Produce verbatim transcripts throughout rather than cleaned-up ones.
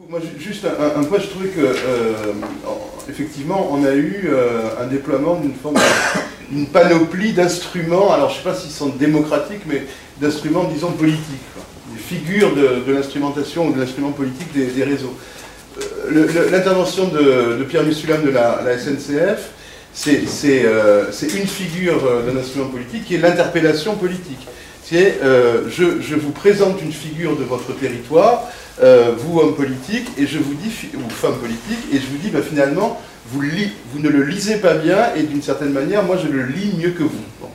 Moi, juste un, un point, je trouvais que, euh, effectivement, on a eu euh, un déploiement d'une forme, d'une panoplie d'instruments, alors je ne sais pas s'ils sont démocratiques, mais d'instruments, disons, politiques, quoi. Des figures de, de l'instrumentation ou de l'instrument politique des, des réseaux. Euh, L'intervention de, de Pierre Mussulam de la, la S N C F, c'est euh, une figure d'un instrument politique qui est l'interpellation politique. C'est, euh, je, je vous présente une figure de votre territoire, euh, vous, homme politique, et je vous dis, ou femme politique, et je vous dis, bah, finalement, vous, li, vous ne le lisez pas bien, et d'une certaine manière, moi, je le lis mieux que vous. Bon.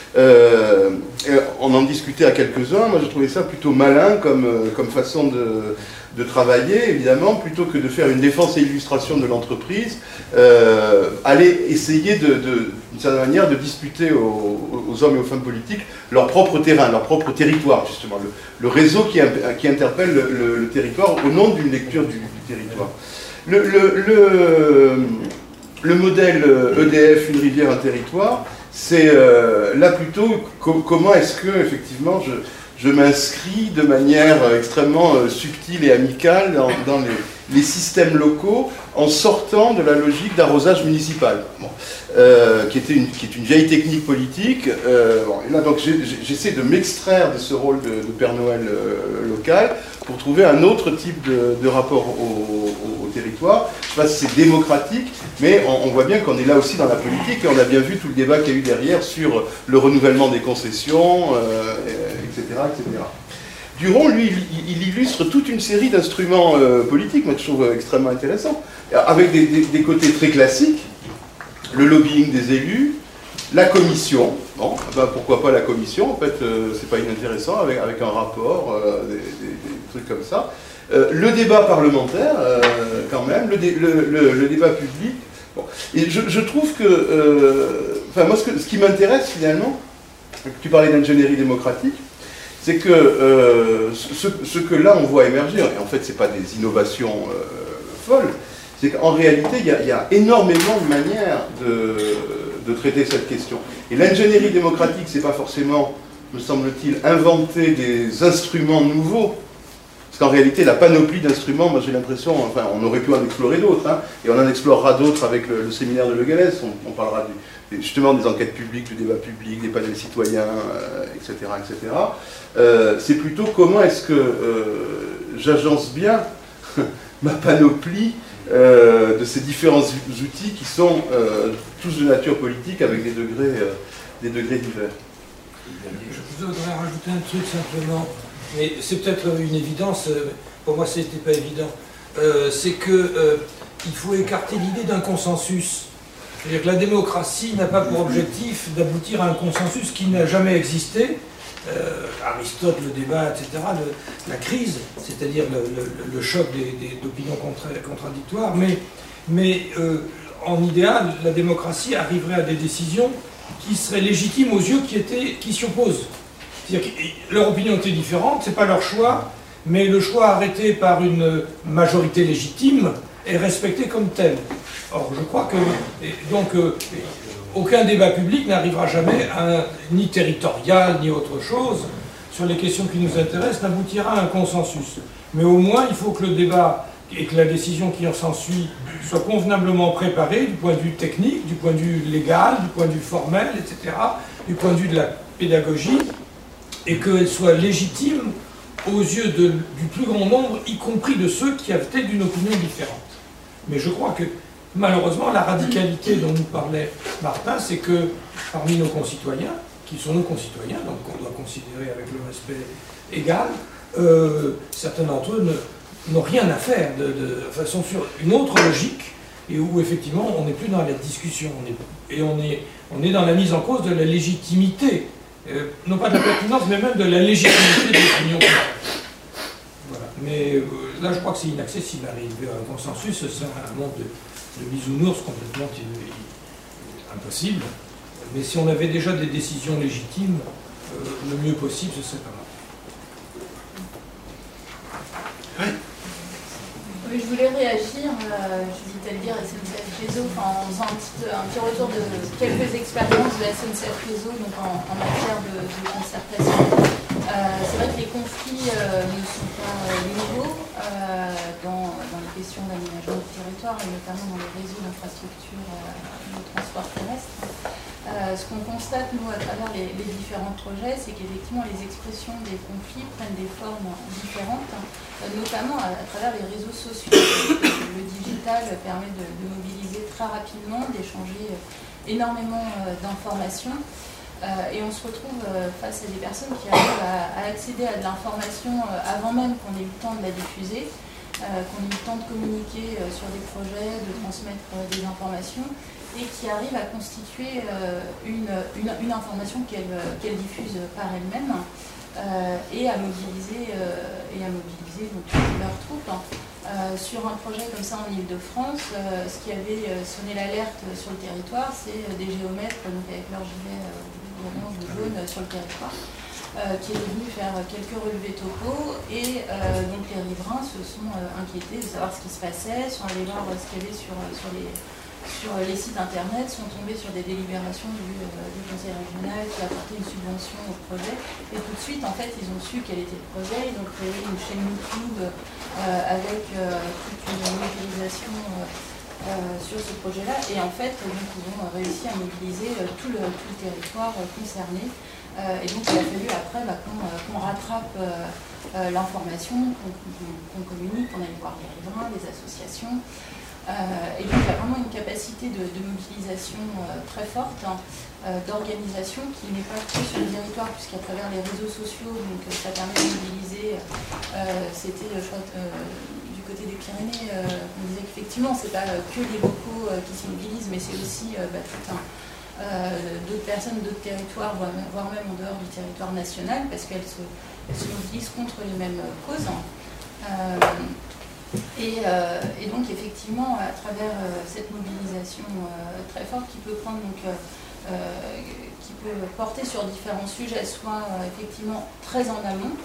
Euh, on en discutait à quelques-uns, moi, je trouvais ça plutôt malin comme, comme façon de, de travailler, évidemment, plutôt que de faire une défense et illustration de l'entreprise, euh, aller essayer, de, de, d'une certaine manière, de disputer aux, aux hommes et aux femmes politiques leur propre terrain, leur propre territoire, justement, le, le réseau qui, qui interpelle le, le, le territoire au nom d'une lecture du, du territoire. Le, le, le, le modèle E D F, une rivière, un territoire, c'est euh, là plutôt co comment est-ce que, effectivement, je, je m'inscris de manière extrêmement euh, subtile et amicale dans, dans les, les systèmes locaux en sortant de la logique d'arrosage municipal, bon, euh, qui, était une, qui est une vieille technique politique. Euh, bon, et là, donc, j'essaie de m'extraire de ce rôle de, de Père Noël euh, local pour trouver un autre type de, de rapport au, au, au territoire. Je ne sais pas si c'est démocratique, mais on, on voit bien qu'on est là aussi dans la politique, et on a bien vu tout le débat qu'il y a eu derrière sur le renouvellement des concessions, euh, et cetera, et cetera. Duron, lui, il, il illustre toute une série d'instruments euh, politiques, moi je trouve extrêmement intéressant, avec des, des, des côtés très classiques, le lobbying des élus, la commission, bon, ben pourquoi pas la commission, en fait, euh, c'est pas inintéressant, avec, avec un rapport, euh, des, des, des trucs comme ça. Euh, le débat parlementaire, euh, quand même, le, dé, le, le, le débat public. Bon. Et je, je trouve que, euh, enfin, moi, ce, que, ce qui m'intéresse finalement, tu parlais d'ingénierie démocratique, c'est que euh, ce, ce que là on voit émerger, et en fait c'est pas des innovations euh, folles, c'est qu'en réalité il y, y a énormément de manières de, de traiter cette question. Et l'ingénierie démocratique, c'est pas forcément, me semble-t-il, inventer des instruments nouveaux, parce qu'en réalité la panoplie d'instruments, moi j'ai l'impression, enfin on aurait pu en explorer d'autres, hein, et on en explorera d'autres avec le, le séminaire de Le Gallès, on, on parlera du, justement des enquêtes publiques, du débat public, des panels citoyens, euh, et cetera, et cetera. Euh, c'est plutôt comment est-ce que euh, j'agence bien ma panoplie euh, de ces différents outils qui sont euh, tous de nature politique avec des degrés, euh, des degrés divers. Je voudrais rajouter un truc simplement, mais c'est peut-être une évidence, pour moi c'était pas évident, euh, c'est que euh, il faut écarter l'idée d'un consensus. C'est-à-dire que la démocratie n'a pas pour objectif d'aboutir à un consensus qui n'a jamais existé. Euh, Aristote, le débat, et cetera, le, la crise, c'est-à-dire le, le, le choc d'opinions contra, contradictoires, mais, mais euh, en idéal, la démocratie arriverait à des décisions qui seraient légitimes aux yeux qui, étaient, qui s'y opposent. C'est-à-dire que leur opinion était différente, c'est pas leur choix, mais le choix arrêté par une majorité légitime est respecté comme tel. Or, je crois que, donc, euh, aucun débat public n'arrivera jamais, à un, ni territorial, ni autre chose, sur les questions qui nous intéressent, n'aboutira à un consensus. Mais au moins, il faut que le débat et que la décision qui en s'ensuit soit convenablement préparée du point de vue technique, du point de vue légal, du point de vue formel, et cetera, du point de vue de la pédagogie, et qu'elle soit légitime aux yeux de, du plus grand nombre, y compris de ceux qui avaient d'une opinion différente. Mais je crois que, malheureusement, la radicalité dont nous parlait Martin, c'est que parmi nos concitoyens, qui sont nos concitoyens, donc qu'on doit considérer avec le respect égal, euh, certains d'entre eux n'ont rien à faire, de, de, enfin, sont sur une autre logique, et où effectivement on n'est plus dans la discussion, on est, et on est, on est dans la mise en cause de la légitimité, euh, non pas de la pertinence, mais même de la légitimité de l'opinion. Voilà. Mais euh, là je crois que c'est inaccessible d'arriver à un consensus, ce serait un monde de de bisounours complètement impossible. Mais si on avait déjà des décisions légitimes, euh, le mieux possible, ce serait pas mal. Oui. Oui, je voulais réagir, euh, je vais te le dire, S N C F Réseau, enfin, en faisant un petit, un petit retour de quelques expériences de S N C F Réseau, donc en, en matière de, de concertation. Euh, c'est vrai que les conflits euh, ne sont pas euh, nouveaux euh, dans, questions d'aménagement du territoire, et notamment dans les réseaux d'infrastructures de transport terrestre. Euh, ce qu'on constate, nous, à travers les, les différents projets, c'est qu'effectivement, les expressions des conflits prennent des formes différentes, euh, notamment à, à travers les réseaux sociaux. Le digital permet de, de mobiliser très rapidement, d'échanger énormément euh, d'informations, euh, et on se retrouve euh, face à des personnes qui arrivent à, à accéder à de l'information euh, avant même qu'on ait eu le temps de la diffuser, euh, qu'on ait eu le temps de communiquer euh, sur des projets, de transmettre euh, des informations, et qui arrive à constituer euh, une, une, une information qu'elle qu'elle diffuse par elle-même euh, et à mobiliser, euh, et à mobiliser donc, leurs troupes. Euh, sur un projet comme ça en Ile-de-France, euh, ce qui avait euh, sonné l'alerte sur le territoire, c'est euh, des géomètres donc avec leur gilet euh, orange ou jaune euh, sur le territoire, euh, qui est venu faire quelques relevés topo, et euh, donc les riverains se sont euh, inquiétés de savoir ce qui se passait, sont allés voir ce qu'il y avait sur, sur les... sur les sites internet, sont tombés sur des délibérations du, euh, du conseil régional qui apportait une subvention au projet, et tout de suite en fait ils ont su quel était le projet, ils ont créé une chaîne YouTube euh, avec euh, toute une mobilisation euh, euh, sur ce projet-là, et en fait donc, ils ont réussi à mobiliser euh, tout, le, tout le territoire euh, concerné, euh, et donc il a fallu après bah, qu'on euh, qu'on rattrape euh, euh, l'information, qu'on qu'on communique, qu'on aille voir les riverains, les associations. Euh, et donc il y a vraiment une capacité de, de mobilisation euh, très forte, hein, euh, d'organisation qui n'est pas que sur le territoire, puisqu'à travers les réseaux sociaux, donc, ça permet de mobiliser. Euh, C'était, je crois, euh, du côté des Pyrénées, euh, on disait qu'effectivement, c'est pas que les locaux euh, qui se mobilisent, mais c'est aussi euh, bah, tout un, euh, d'autres personnes, d'autres territoires, voire même, voire même en dehors du territoire national, parce qu'elles se, elles se mobilisent contre les mêmes causes. Euh, Et, euh, et donc effectivement, à travers euh, cette mobilisation euh, très forte qui peut prendre donc, euh, qui peut porter sur différents sujets, soit euh, effectivement très en amont,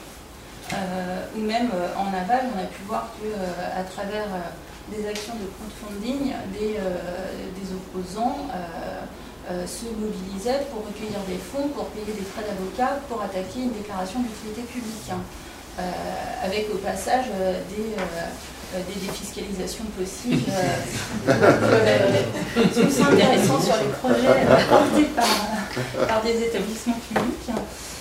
euh, ou même euh, en aval, on a pu voir que euh, à travers euh, des actions de crowdfunding, des, euh, des opposants euh, euh, se mobilisaient pour recueillir des fonds, pour payer des frais d'avocat, pour attaquer une déclaration d'utilité publique, hein, euh, avec au passage euh, des euh, des défiscalisations possibles, euh, tous intéressants sur les projets portés par, par des établissements publics.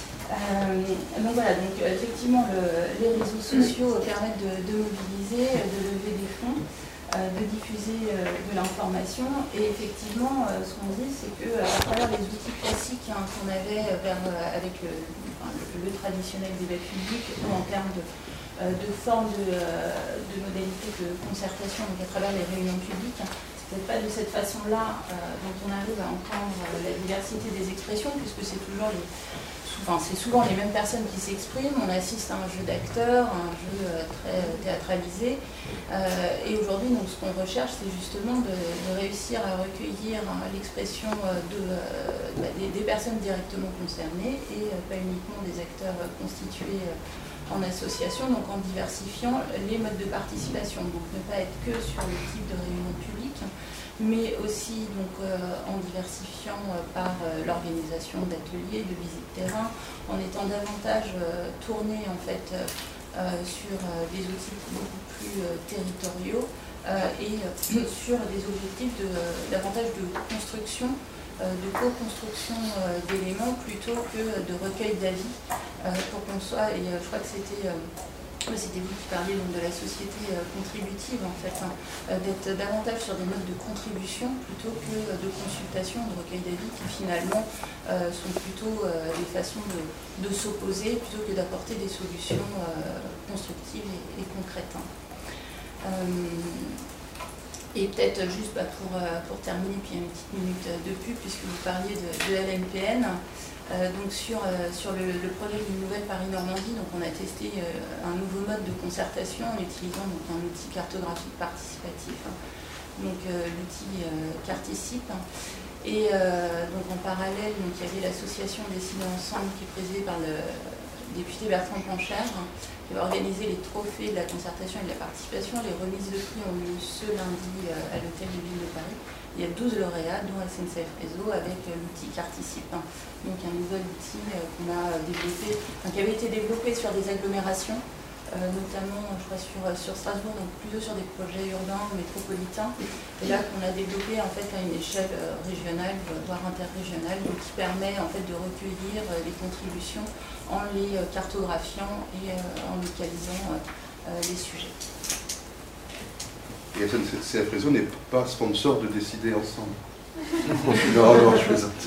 Euh, donc voilà, donc effectivement le, les réseaux sociaux permettent de, de mobiliser, de lever des fonds, euh, de diffuser euh, de l'information, et effectivement euh, ce qu'on dit, c'est que à travers les outils classiques, hein, qu'on avait vers, avec le, enfin, le, le traditionnel débat public, ou en termes de de forme de, de modalité de concertation, donc à travers les réunions publiques, c'est peut-être pas de cette façon-là euh, dont on arrive à entendre la diversité des expressions, puisque c'est toujours les, enfin, c'est souvent les mêmes personnes qui s'expriment. On assiste à un jeu d'acteurs, un jeu euh, très théâtralisé, euh, et aujourd'hui, donc, ce qu'on recherche, c'est justement de, de réussir à recueillir hein, l'expression de, euh, des, des personnes directement concernées, et euh, pas uniquement des acteurs euh, constitués euh, en association, donc en diversifiant les modes de participation, donc ne pas être que sur le type de réunion publique, mais aussi donc, euh, en diversifiant euh, par euh, l'organisation d'ateliers, de visites terrain, en étant davantage euh, tourné en fait euh, sur euh, des outils beaucoup plus euh, territoriaux euh, et euh, sur des objectifs de, euh, davantage de construction, de co-construction euh, d'éléments plutôt que de recueil d'avis, euh, pour qu'on soit, et euh, je crois que c'était euh, c'était vous qui parliez donc, de la société euh, contributive en fait, hein, euh, d'être davantage sur des modes de contribution plutôt que euh, de consultation, de recueil d'avis qui finalement euh, sont plutôt euh, des façons de, de s'opposer plutôt que d'apporter des solutions euh, constructives et, et concrètes. Hein. Euh, Et peut-être juste bah, pour, euh, pour terminer, puis une petite minute de pub, puisque vous parliez de, de L M P N, euh, donc sur, euh, sur le, le projet d'une nouvelle Paris-Normandie, donc on a testé euh, un nouveau mode de concertation en utilisant donc, un outil cartographique participatif, hein, donc euh, l'outil euh, Carticipe. Et euh, donc en parallèle, donc, il y avait l'association Dessiner Ensemble qui est présidée par le député Bertrand Pancher, qui va organiser les trophées de la concertation et de la participation. Les remises de prix ont lieu ce lundi à l'hôtel de ville de Paris. Il y a douze lauréats, dont S N C F Réseau, avec l'outil Carticipe, donc un nouvel outil qu'on a développé, enfin, qui avait été développé sur des agglomérations euh, notamment je crois, sur, sur Strasbourg, donc plutôt sur des projets urbains ou métropolitains, et là qu'on a développé en fait à une échelle euh, régionale, voire interrégionale, donc qui permet en fait de recueillir euh, les contributions en les euh, cartographiant et euh, en localisant euh, euh, les sujets. Et S N C F Réseau n'est pas sponsor de Décider Ensemble. Non, non, je plaisante.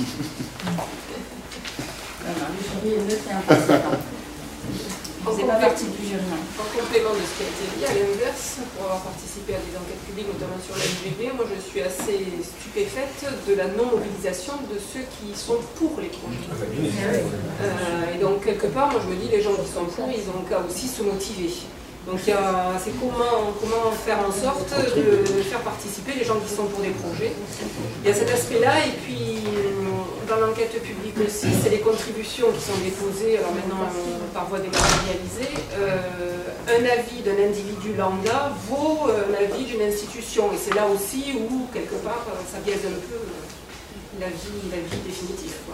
Non, non, le jury est neutre et impartial. Vous n'êtes pas partie du jury. En complément de ce qui a été dit, à l'inverse, pour avoir participé à des enquêtes publiques, notamment sur la L G B, moi je suis assez stupéfaite de la non-mobilisation de ceux qui sont pour les projets. Euh, et donc, quelque part, moi je me dis, les gens qui sont pour, ils ont qu'à aussi se motiver. Donc c'est comment, comment faire en sorte de faire participer les gens qui sont pour des projets. Il y a cet aspect-là, et puis dans l'enquête publique aussi, c'est les contributions qui sont déposées, alors maintenant par voie dématérialisée. Euh, un avis d'un individu lambda vaut un avis d'une institution, et c'est là aussi où, quelque part, ça biaise un peu la vie, la vie définitive, quoi.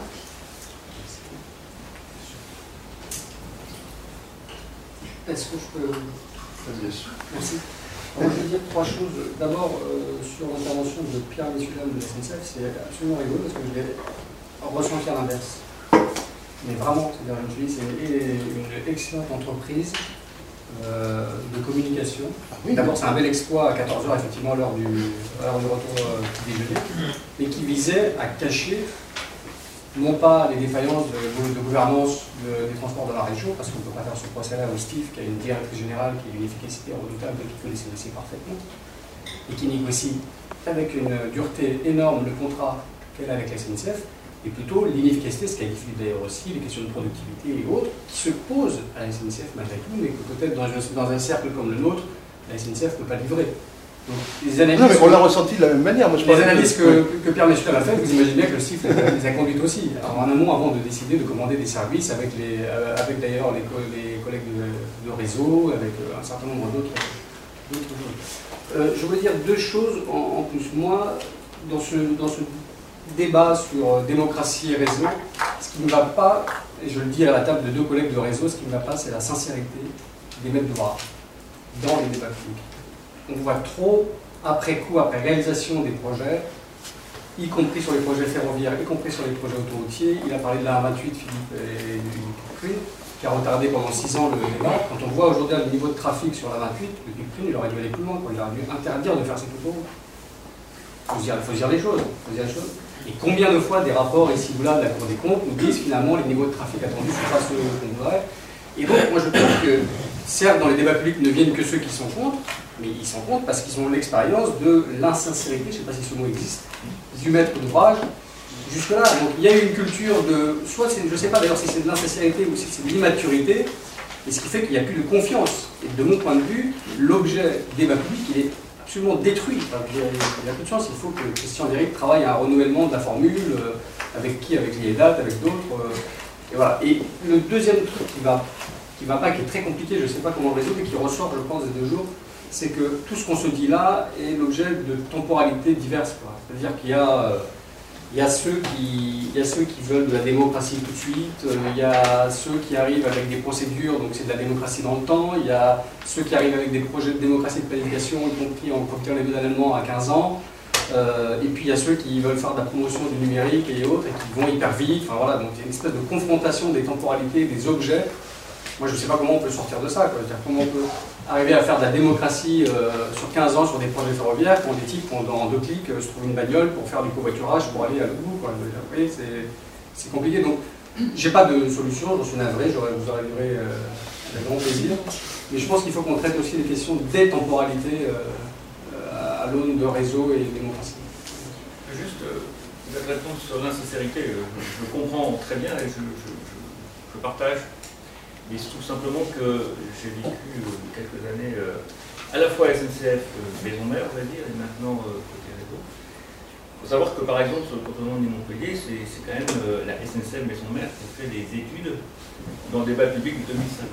Est-ce que je peux... Bien sûr. Merci. Alors, je vais dire trois choses. D'abord, euh, sur l'intervention de Pierre Messulam de la S N C F, c'est absolument rigolo parce que je l'ai ressenti à l'inverse. Mais vraiment, c'est-à-dire, je dis, c'est une excellente entreprise euh, de communication. Ah, oui. D'abord, c'est un bel exploit à quatorze heures, effectivement, à l'heure du, à l'heure du retour euh, du déjeuner, mais qui visait à cacher non pas les défaillances de, de gouvernance de, des transports dans la région, parce qu'on ne peut pas faire ce procès-là au Steve, qui a une directrice générale qui a une efficacité redoutable, qui connaît ses dossiers parfaitement, et qui négocie avec une dureté énorme le contrat qu'elle a avec la S N C F, et plutôt l'inefficacité, ce qu'a dit Philippe d'ailleurs aussi, les questions de productivité et autres, qui se posent à la S N C F malgré tout, mais que peut-être dans, dans un cercle comme le nôtre, la S N C F ne peut pas livrer. Donc, les analyses non, mais on l'a ressenti de la même manière. Moi, je les analyses que, que, que Pierre Messulam a faites, vous imaginez bien que le S I F les a conduites aussi. Alors, en amont, avant de décider de commander des services avec, les, euh, avec d'ailleurs les, les collègues de, de réseau, avec euh, un certain nombre d'autres choses. Euh, je voulais dire deux choses en, en plus. Moi, dans ce, dans ce débat sur euh, démocratie et réseau, ce qui ne va pas, et je le dis à la table de deux collègues de réseau, ce qui ne va pas, c'est la sincérité des maîtres d'ouvrage dans les débats publics. On voit trop, après coup, après réalisation des projets, y compris sur les projets ferroviaires, y compris sur les projets autoroutiers. Il a parlé de la A vingt-huit, Philippe, et du Picprune, qui a retardé pendant six ans le débat. Quand on voit aujourd'hui le niveau de trafic sur la vingt-huit, le Picprune, il aurait dû aller plus loin, il aurait dû interdire de faire cette autoroute. Il faut se dire, il faut se dire les choses. Faut se dire les choses. Et combien de fois des rapports ici ou là de la Cour des comptes nous disent finalement les niveaux de trafic attendus ne sont pas ceux qu'on voudrait. Et donc, moi je trouve que, certes, dans les débats publics ne viennent que ceux qui sont contre, mais ils s'en comptent parce qu'ils ont l'expérience de l'insincérité, je ne sais pas si ce mot existe, du maître d'ouvrage jusque-là. Donc il y a eu une culture de, soit je ne sais pas d'ailleurs si c'est de l'insincérité ou si c'est de l'immaturité, et ce qui fait qu'il n'y a plus de confiance. Et de mon point de vue, l'objet débat public, il est absolument détruit. Enfin, il, y a, il y a peu de chance, il faut que Christian Déric travaille à un renouvellement de la formule, euh, avec qui, avec l'IEDAT, avec d'autres. Euh, et voilà. Et le deuxième truc qui va, qui va pas, qui est très compliqué, je ne sais pas comment le résoudre, et qui ressort, je pense, des deux jours, c'est que tout ce qu'on se dit là est l'objet de temporalités diverses. C'est-à-dire qu'il y a, euh, il y a ceux qui, il y a ceux qui veulent de la démocratie tout de suite, euh, il y a ceux qui arrivent avec des procédures, donc c'est de la démocratie dans le temps, il y a ceux qui arrivent avec des projets de démocratie de planification, y compris en copiant les modèles allemands à quinze ans, euh, et puis il y a ceux qui veulent faire de la promotion du numérique et autres, et qui vont hyper vite, enfin voilà, donc il y a une espèce de confrontation des temporalités, des objets. Moi je ne sais pas comment on peut sortir de ça, quoi. C'est-à-dire comment on peut arriver à faire de la démocratie euh, sur quinze ans sur des projets ferroviaires quand des types, en deux clics, euh, se trouvent une bagnole pour faire du covoiturage pour aller à l'autre bout. Oui, c'est compliqué. Donc, j'ai pas de solution, j'en suis navré, je vous aurais livré euh, avec grand plaisir. Mais je pense qu'il faut qu'on traite aussi les questions des temporalités euh, à l'aune de réseau et de démocratie. Juste, euh, votre réponse sur l'insincérité, euh, je, je comprends très bien et je, je, je, je partage. Mais il se trouve simplement que j'ai vécu euh, quelques années euh, à la fois à S N C F euh, maison mère, on va dire, et maintenant euh, côté réseau. Il faut savoir que par exemple sur le cantonnement de Montpellier, c'est quand même euh, la S N C F maison mère qui fait des études dans le débat public de deux mille cinq.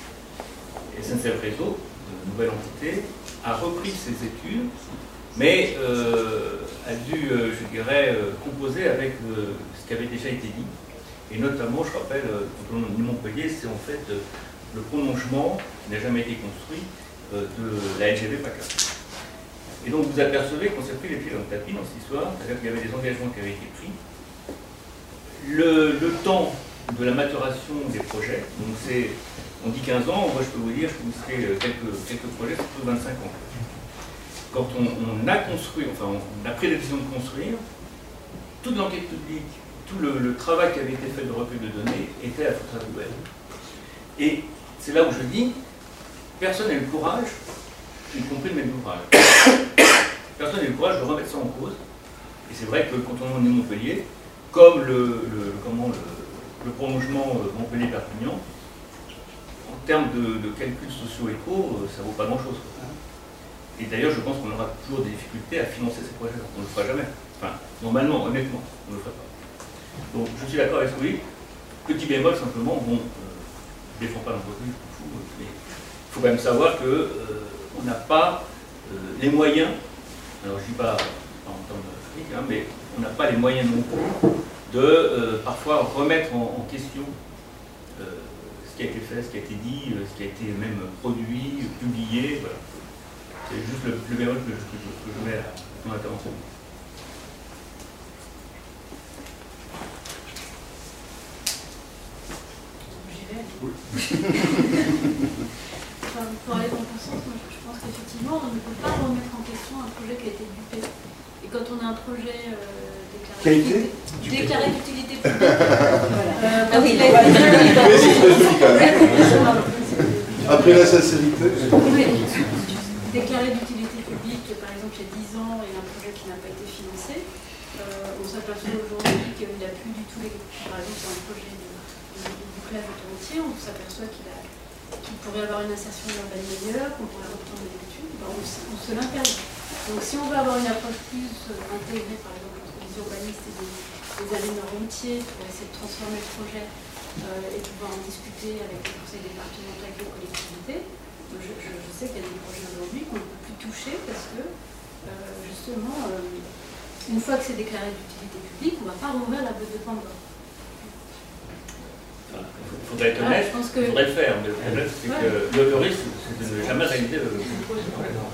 S N C F Réseau, une nouvelle entité, a repris ces études, mais euh, a dû, euh, je dirais, euh, composer avec euh, ce qui avait déjà été dit. Et notamment, je rappelle, quand on dit Montpellier, c'est en fait le prolongement qui n'a jamais été construit euh, de la L G V PACA. Et donc vous apercevez qu'on s'est pris les pieds dans le tapis dans cette histoire, c'est-à-dire qu'il y avait des engagements qui avaient été pris. Le, le temps de la maturation des projets, donc c'est, on dit quinze ans, moi je peux vous dire, je peux vous citer quelques, quelques projets, c'est plutôt vingt-cinq ans. Quand on, on a construit, enfin on a pris la décision de construire, toute l'enquête publique, tout le, le travail qui avait été fait de recueil de données était à foutre à la poubelle. Et c'est là où je dis, personne n'a eu le courage, y compris le maître d'ouvrage. Personne n'a eu le courage de remettre ça en cause. Et c'est vrai que quand on est Montpellier, comme le, le, comment, le, le prolongement Montpellier-Perpignan, en termes de, de calculs socio-éco, ça ne vaut pas grand-chose. Et d'ailleurs, je pense qu'on aura toujours des difficultés à financer ces projets. On ne le fera jamais. Enfin, normalement, honnêtement, on ne le fera pas. Donc, je suis d'accord avec ce que vous dites. Petit bémol, simplement, bon, euh, je ne défends pas l'entreprise, je m'en fous, mais il faut quand même savoir qu'on euh, n'a pas euh, les moyens, alors je ne dis pas, pas en termes techniques, hein, mais on n'a pas les moyens non plus de euh, parfois remettre en, en question euh, ce qui a été fait, ce qui a été dit, euh, ce qui a été même produit, publié, voilà. C'est juste le, le bémol que je, que, je, que je mets à mon intervention. Oui. Enfin, pour aller dans ton sens, moi, je pense qu'effectivement, on ne peut pas remettre en question un projet qui a été dupé. Et quand on a un projet euh, déclaré, déclaré d'utilité publique, euh, ah oui, il a après la sincérité. Oui. Déclaré d'utilité publique, par exemple, il y a dix ans, et un projet qui n'a pas été financé, euh, on s'aperçoit aujourd'hui qu'il n'a plus du tout les. Par exemple, un projet de, de, de bouclage autoroutier, on s'aperçoit qu'il a. qu'il pourrait avoir une insertion urbaine meilleure, qu'on pourrait reprendre des études, ben on, on se l'interdit. Donc si on veut avoir une approche plus euh, intégrée, par exemple, entre les urbanistes et les, les aménagements routiers, pour essayer de transformer le projet euh, et pouvoir en discuter avec les conseils départementaux, avec les collectivités, je, je, je sais qu'il y a des projets aujourd'hui qu'on ne peut plus toucher parce que, euh, justement, euh, une fois que c'est déclaré d'utilité publique, on ne va pas rouvrir la boîte de Pandore. Il faudrait être honnête, ah, que... il faudrait le faire, mais le problème c'est ouais. que le, le risque, c'est de ne jamais réaliser le projet.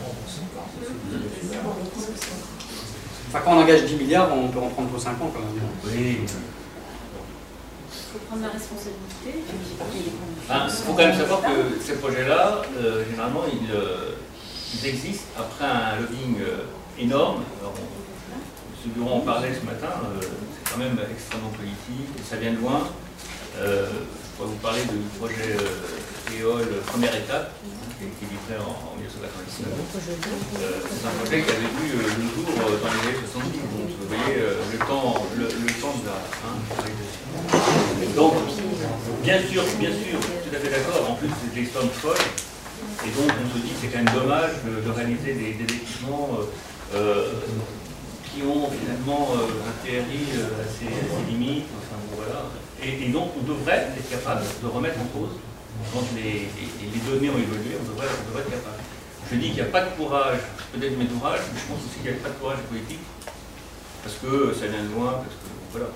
Enfin, quand on engage dix milliards, on peut en prendre pour cinq ans quand même. Oui. Il faut prendre la responsabilité. Il ah, faut quand même savoir que ces projets-là, euh, généralement, ils, euh, ils existent après un lobbying euh, énorme. Alors, M. Durand en parlait ce matin, euh, c'est quand même extrêmement politique, ça vient de loin. Euh, je pourrais vous parler du projet euh, Éole, première étape, qui a été livré en, en mille neuf cent quatre-vingt-dix-neuf. Euh, c'est un projet qui avait vu euh, le jour euh, dans les années soixante-dix. Donc vous voyez euh, le, temps, le, le temps de la hein, réalisation. Donc, bien sûr, bien sûr, je suis tout à fait d'accord. En plus, c'est des sommes folles. Et donc, on se dit que c'est quand même dommage de, de réaliser des, des équipements euh, euh, qui ont finalement euh, un T R I euh, assez, assez limite. Enfin, voilà. Et, et donc, on devrait être capable de remettre en cause, quand les, les, les données ont évolué, on devrait, on devrait être capable. Je dis qu'il n'y a pas de courage, peut-être mes ouvrages, mais je pense aussi qu'il n'y a pas de courage politique, parce que ça vient de loin, parce que, voilà.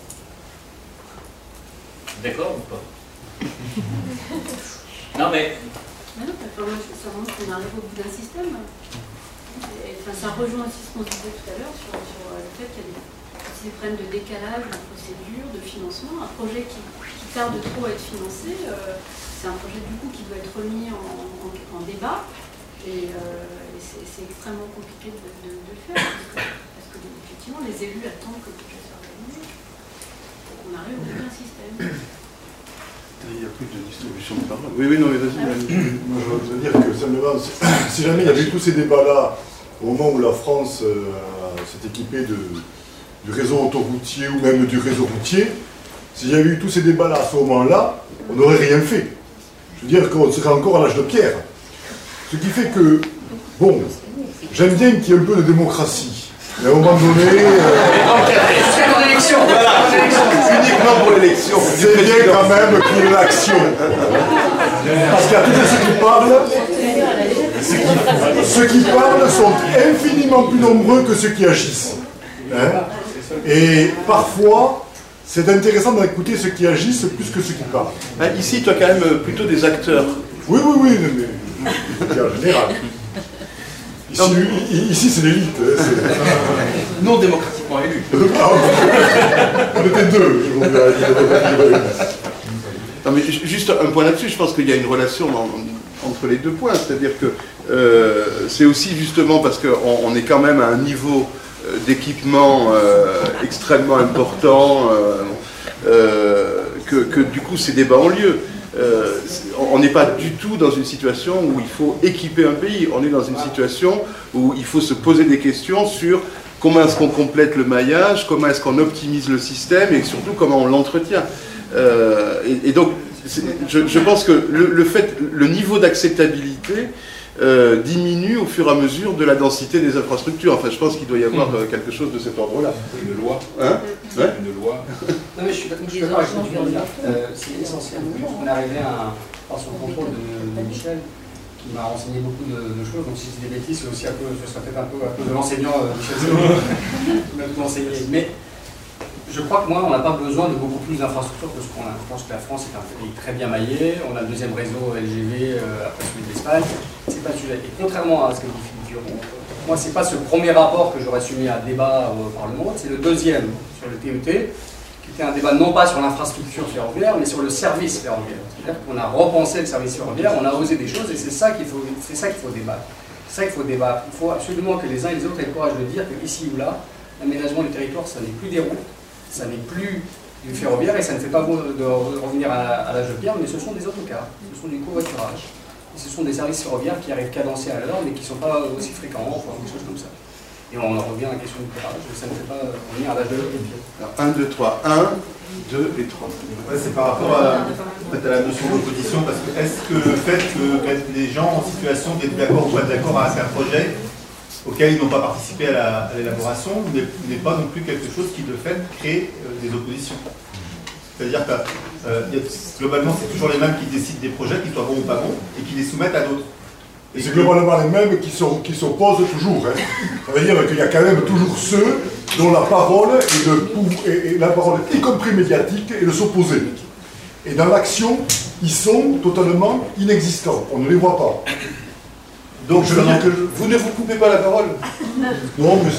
D'accord ou pas? Non, mais... mais non, ça montre qu'on arrive au bout d'un système. Et, enfin, ça rejoint aussi ce qu'on disait tout à l'heure sur, sur le fait qu'il y a des... des problèmes de décalage, de procédure, de financement. Un projet qui, qui tarde trop à être financé, euh, c'est un projet du coup qui doit être remis en, en, en débat. Et, euh, et c'est extrêmement compliqué de, de, de le faire. Parce que, parce que effectivement, les élus attendent que le projet soit réalisé. On arrive au bout d'un système. Il n'y a plus de distribution de parole. Oui, oui, non, mais vas-y. Ah. Moi, je veux dire que ça me va. Si jamais il y avait tous ces débats-là, au moment où la France euh, s'est équipée de. du réseau autoroutier ou même du réseau routier, s'il y avait eu tous ces débats-là à ce moment-là, on n'aurait rien fait. Je veux dire qu'on serait encore à l'âge de pierre. Ce qui fait que, bon, j'aime bien qu'il y ait un peu de démocratie. Mais à un moment donné... C'est mon élection, voilà. Uniquement pour l'élection. C'est bien quand même qu'il y ait l'action. Parce qu'il y a tous ceux qui parlent. Ceux qui parlent sont infiniment plus nombreux que ceux qui agissent. Hein? Et parfois, c'est intéressant d'écouter ceux qui agissent plus que ceux qui parlent. Ah, ici, tu as quand même plutôt des acteurs. Oui, oui, oui, mais, mais en général. Ici, ici c'est l'élite. Non démocratiquement élu. On était deux. Non, mais juste un point là-dessus, je pense qu'il y a une relation en, entre les deux points. C'est-à-dire que euh, c'est aussi justement parce qu'on on est quand même à un niveau d'équipement euh, extrêmement important euh, euh, que, que du coup ces débats ont lieu. Euh, on n'est pas du tout dans une situation où il faut équiper un pays, on est dans une situation où il faut se poser des questions sur comment est-ce qu'on complète le maillage, comment est-ce qu'on optimise le système et surtout comment on l'entretient. Euh, et, et donc je, je pense que le, le, fait, le niveau d'acceptabilité Euh, diminue au fur et à mesure de la densité des infrastructures. Enfin, je pense qu'il doit y avoir euh, quelque chose de cet ordre-là. Une loi. Hein ouais. Une loi. Non, mais je suis, je suis d'accord avec ce que tu viens de dire. Euh, c'est essentiel. On est arrivé à, par son contrôle de, de Michel, qui m'a renseigné beaucoup de, de choses. Donc, si c'est des bêtises, c'est aussi un peu, ce serait peut-être un peu à cause de l'enseignant euh, Michel Zéro, qui m'a tout enseigné. Mais je crois que moi, on n'a pas besoin de beaucoup plus d'infrastructures que ce qu'on a. Je pense que la France est un pays très bien maillé. On a le deuxième réseau L G V euh, après celui de l'Espagne. C'est pas le sujet. Et contrairement à ce que vous figurez, moi, c'est pas ce premier rapport que j'aurais soumis à débat au Parlement, c'est le deuxième sur le T E T, qui était un débat non pas sur l'infrastructure ferroviaire, mais sur le service ferroviaire. C'est-à-dire qu'on a repensé le service ferroviaire, on a osé des choses, et c'est ça qu'il faut, c'est ça qu'il faut débattre. C'est ça qu'il faut débattre. Il faut absolument que les uns et les autres aient le courage de dire qu'ici ou là, l'aménagement du territoire, ça n'est plus des routes, ça n'est plus du ferroviaire, et ça ne fait pas de revenir à l'âge de pierre, mais ce sont des autocars, ce sont du covoiturage. Ce sont des services ferroviaires qui arrivent cadencés à l'heure, mais qui ne sont pas aussi fréquents, enfin, des choses comme ça. Et on en revient à la question du pérage, ça ne fait pas revenir à l'âge de l'eau. Alors, un, deux, trois. un, deux et trois. Ouais, c'est par rapport à, en fait, à la notion d'opposition, parce que est-ce que le fait que les gens en situation d'être d'accord ou pas d'accord avec un projet auquel ils n'ont pas participé à l'élaboration n'est pas non plus quelque chose qui, de fait, crée euh, des oppositions? C'est-à-dire que euh, globalement, c'est toujours les mêmes qui décident des projets, qu'ils soient bons ou pas bons, et qui les soumettent à d'autres. Et c'est globalement les mêmes qui s'opposent toujours. Hein. Ça veut dire qu'il y a quand même toujours ceux dont la parole est de et, et la parole, y compris médiatique, est de s'opposer. Et dans l'action, ils sont totalement inexistants. On ne les voit pas. Donc je veux dire que vous ne vous coupez pas la parole. Non, mais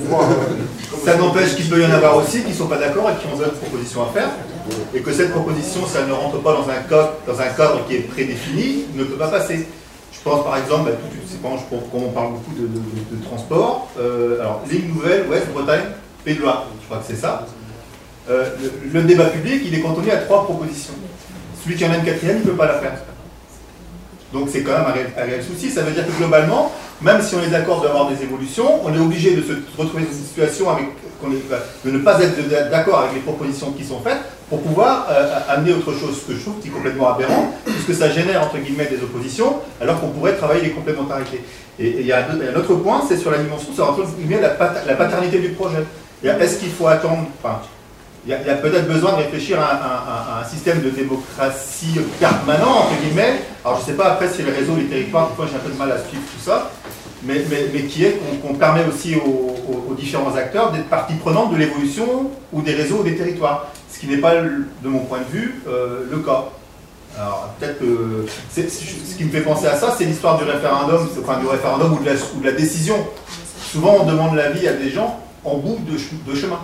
c'est... Ça n'empêche qu'il peut y en avoir aussi qui ne sont pas d'accord et qui ont d'autres propositions à faire. Et que cette proposition, si elle ne rentre pas dans un cadre, dans un cadre qui est prédéfini, ne peut pas passer. Je pense par exemple, bah, tout, c'est quand, je, quand on parle beaucoup de, de, de, de transport, euh, alors ligne nouvelle, Ouest, Bretagne, Pays de Loire, je crois que c'est ça. Euh, le, le débat public, il est cantonné à trois propositions. Celui qui en a une quatrième, il ne peut pas la faire. Donc c'est quand même un réel, un réel souci. Ça veut dire que globalement, même si on est d'accord d'avoir des évolutions, on est obligé de se retrouver dans une situation avec, de ne pas être d'accord avec les propositions qui sont faites pour pouvoir euh, amener autre chose, ce que je trouve qui est complètement aberrant, puisque ça génère entre guillemets des oppositions, alors qu'on pourrait travailler les complémentarités. Et il y a un autre point, c'est sur la dimension, c'est entre guillemets la, pat la paternité du projet. Est-ce qu'il faut attendre, enfin, il y a, a peut-être besoin de réfléchir à un, à, à un système de démocratie permanent, entre guillemets. Alors je ne sais pas après si le réseau, les territoires, des fois j'ai un peu de mal à suivre tout ça, mais, mais, mais qui est qu'on qu'on permet aussi aux, aux, aux différents acteurs d'être partie prenante de l'évolution ou des réseaux ou des territoires. Ce qui n'est pas, de mon point de vue, euh, le cas. Alors peut-être que ce qui me fait penser à ça, c'est l'histoire du référendum, enfin du référendum ou de la, ou de la décision. Souvent on demande l'avis à des gens en bout de, de chemin.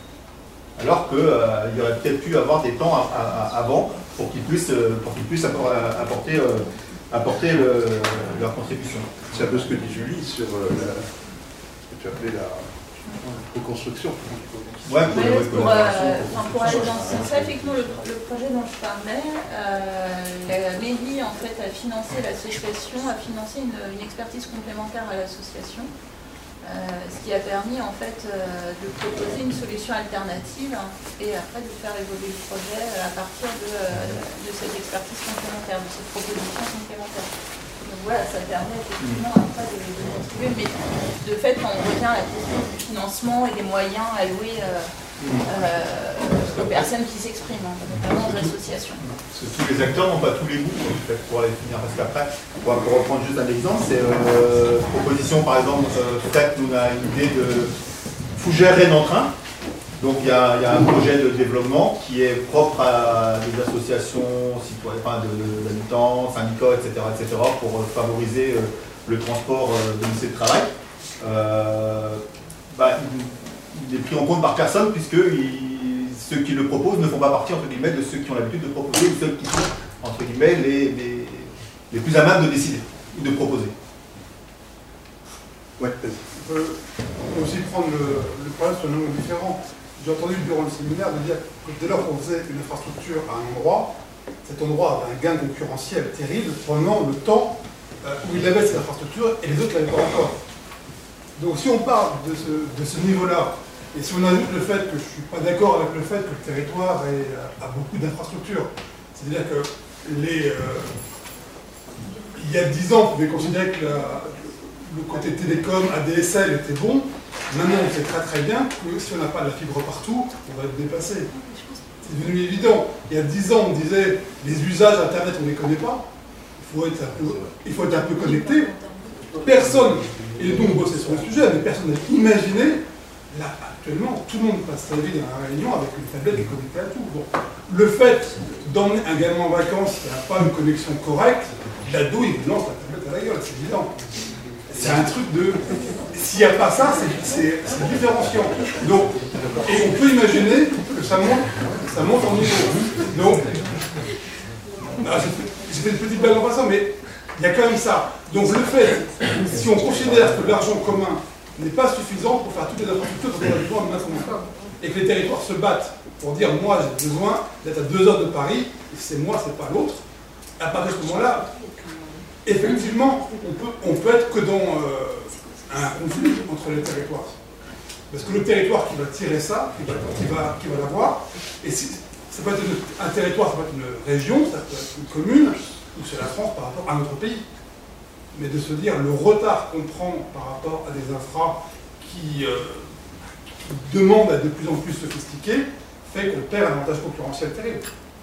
Alors qu'il euh, y aurait peut-être pu avoir des temps à, à, avant pour qu'ils puissent, pour qu'ils puissent apporter, euh, apporter le, leur contribution. C'est un peu ce que dit Julie sur euh, la, ce que tu appelais la reconstruction. Ouais, pour, ouais, pour, pour, euh, enfin, pour aller dans ce sens-là, effectivement, le, le projet dont je parlais, euh, la mairie en fait a financé l'association, a financé une, une expertise complémentaire à l'association. Euh, ce qui a permis en fait euh, de proposer une solution alternative et après de faire évoluer le projet à partir de, euh, de cette expertise complémentaire, de cette proposition complémentaire. Donc voilà, ça permet effectivement après de, de contribuer, mais de fait quand on revient à la question du financement et des moyens alloués euh, euh, aux personnes qui s'expriment, notamment aux associations. Parce que tous les acteurs n'ont pas tous les goûts en fait, pour aller finir, parce qu'après, pour reprendre juste un exemple, c'est euh, proposition par exemple, euh, peut-être nous on a une idée de Fougères Rennes en train, Donc il y, a, il y a un projet de développement qui est propre à des associations citoyennes, enfin, d'habitants, syndicats, et cetera, et cetera, pour favoriser le transport domicile de travail. Euh, bah, il est pris en compte par personne puisque il, ceux qui le proposent ne font pas partie entre guillemets de ceux qui ont l'habitude de proposer ou ceux qui sont entre guillemets les, les, les plus à même de décider ou de proposer. Ouais. On peut aussi prendre le, le problème sur un angle différent. J'ai entendu durant le séminaire de dire que dès lors qu'on faisait une infrastructure à un endroit, cet endroit avait un gain concurrentiel terrible pendant le temps où il avait cette infrastructure et les autres ne l'avaient pas encore. Donc si on parle de ce, de ce niveau-là, et si on ajoute le fait que je ne suis pas d'accord avec le fait que le territoire est, a beaucoup d'infrastructures, c'est-à-dire que les, euh, il y a dix ans, on pouvait considérer que la, le côté télécom, A D S L était bon. Maintenant, on sait très très bien que si on n'a pas de la fibre partout, on va être dépassé. C'est devenu évident. Il y a dix ans, on disait les usages Internet, on ne les connaît pas. Il faut être un peu, il faut être un peu connecté. Personne, et donc on bossait sur le sujet, mais personne n'a imaginé. Là, actuellement, tout le monde passe sa vie dans la réunion avec une tablette et connectée à tout. Bon. Le fait d'emmener un gamin en vacances qui n'a pas une connexion correcte, l'ado, il vous lance la tablette à la gueule, c'est évident. C'est un truc de... S'il n'y a pas ça, c'est différenciant. Donc, et on peut imaginer que ça monte, ça monte en niveau. Donc, j'ai fait une petite blague en passant, mais il y a quand même ça. Donc le fait, si on considère que l'argent commun n'est pas suffisant pour faire toutes les infrastructures dont on a besoin de maintenant, et que les territoires se battent pour dire moi j'ai besoin d'être à deux heures de Paris, et c'est moi, c'est pas l'autre, à partir de ce moment-là, effectivement, on peut, on peut être que dans euh, un conflit entre les territoires. Parce que le territoire qui va tirer ça, qui va, qui va, qui va l'avoir, et si, ça peut être une, un territoire, ça peut être une région, ça peut être une commune, ou c'est la France par rapport à notre pays. Mais de se dire le retard qu'on prend par rapport à des infras qui, euh, qui demandent à être de plus en plus sophistiqués, fait qu'on perd un avantage concurrentiel terrible.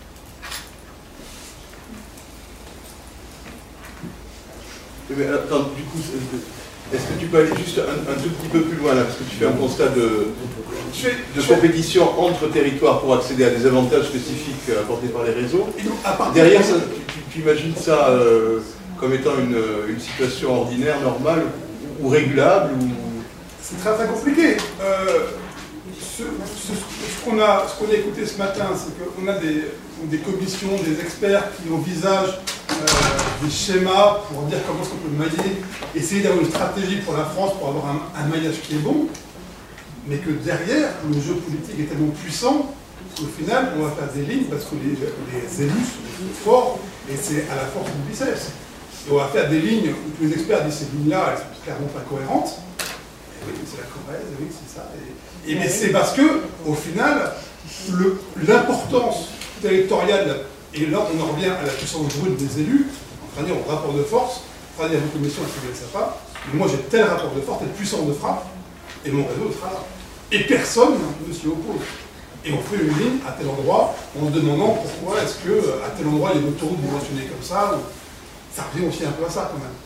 Mais attends, du coup, est-ce que tu peux aller juste un, un tout petit peu plus loin là, parce que tu fais un constat de, de compétition entre territoires pour accéder à des avantages spécifiques apportés par les réseaux. Derrière, ça, tu, tu imagines ça euh, comme étant une, une situation ordinaire, normale ou régulable ou... C'est très très compliqué. Euh, ce ce, ce qu'on a, ce qu'on a écouté ce matin, c'est qu'on a des, des commissions, des experts qui envisagent Euh, des schémas pour dire comment est-ce qu'on peut mailler, essayer d'avoir une stratégie pour la France pour avoir un, un maillage qui est bon, mais que derrière, le jeu politique est tellement puissant qu'au final, on va faire des lignes parce que les, les élus sont forts et c'est à la force du biceps. Et on va faire des lignes où tous les experts disent ces lignes-là, elles sont clairement pas cohérentes. Et oui, c'est la Corrèze, oui, c'est ça. Et, et mais c'est parce que, au final, l'importance territoriale. Et là, on en revient à la puissance brute des élus, en train de dire au rapport de force, en train de dire à votre commission, elle fait ça pas, mais moi j'ai tel rapport de force, telle puissance de frappe, et mon réseau sera là. Et personne ne s'y oppose. Et on fait une ligne à tel endroit, en se demandant pourquoi est-ce qu'à tel endroit il y a une autoroute dimensionnée comme ça, ça revient aussi un peu à ça quand même.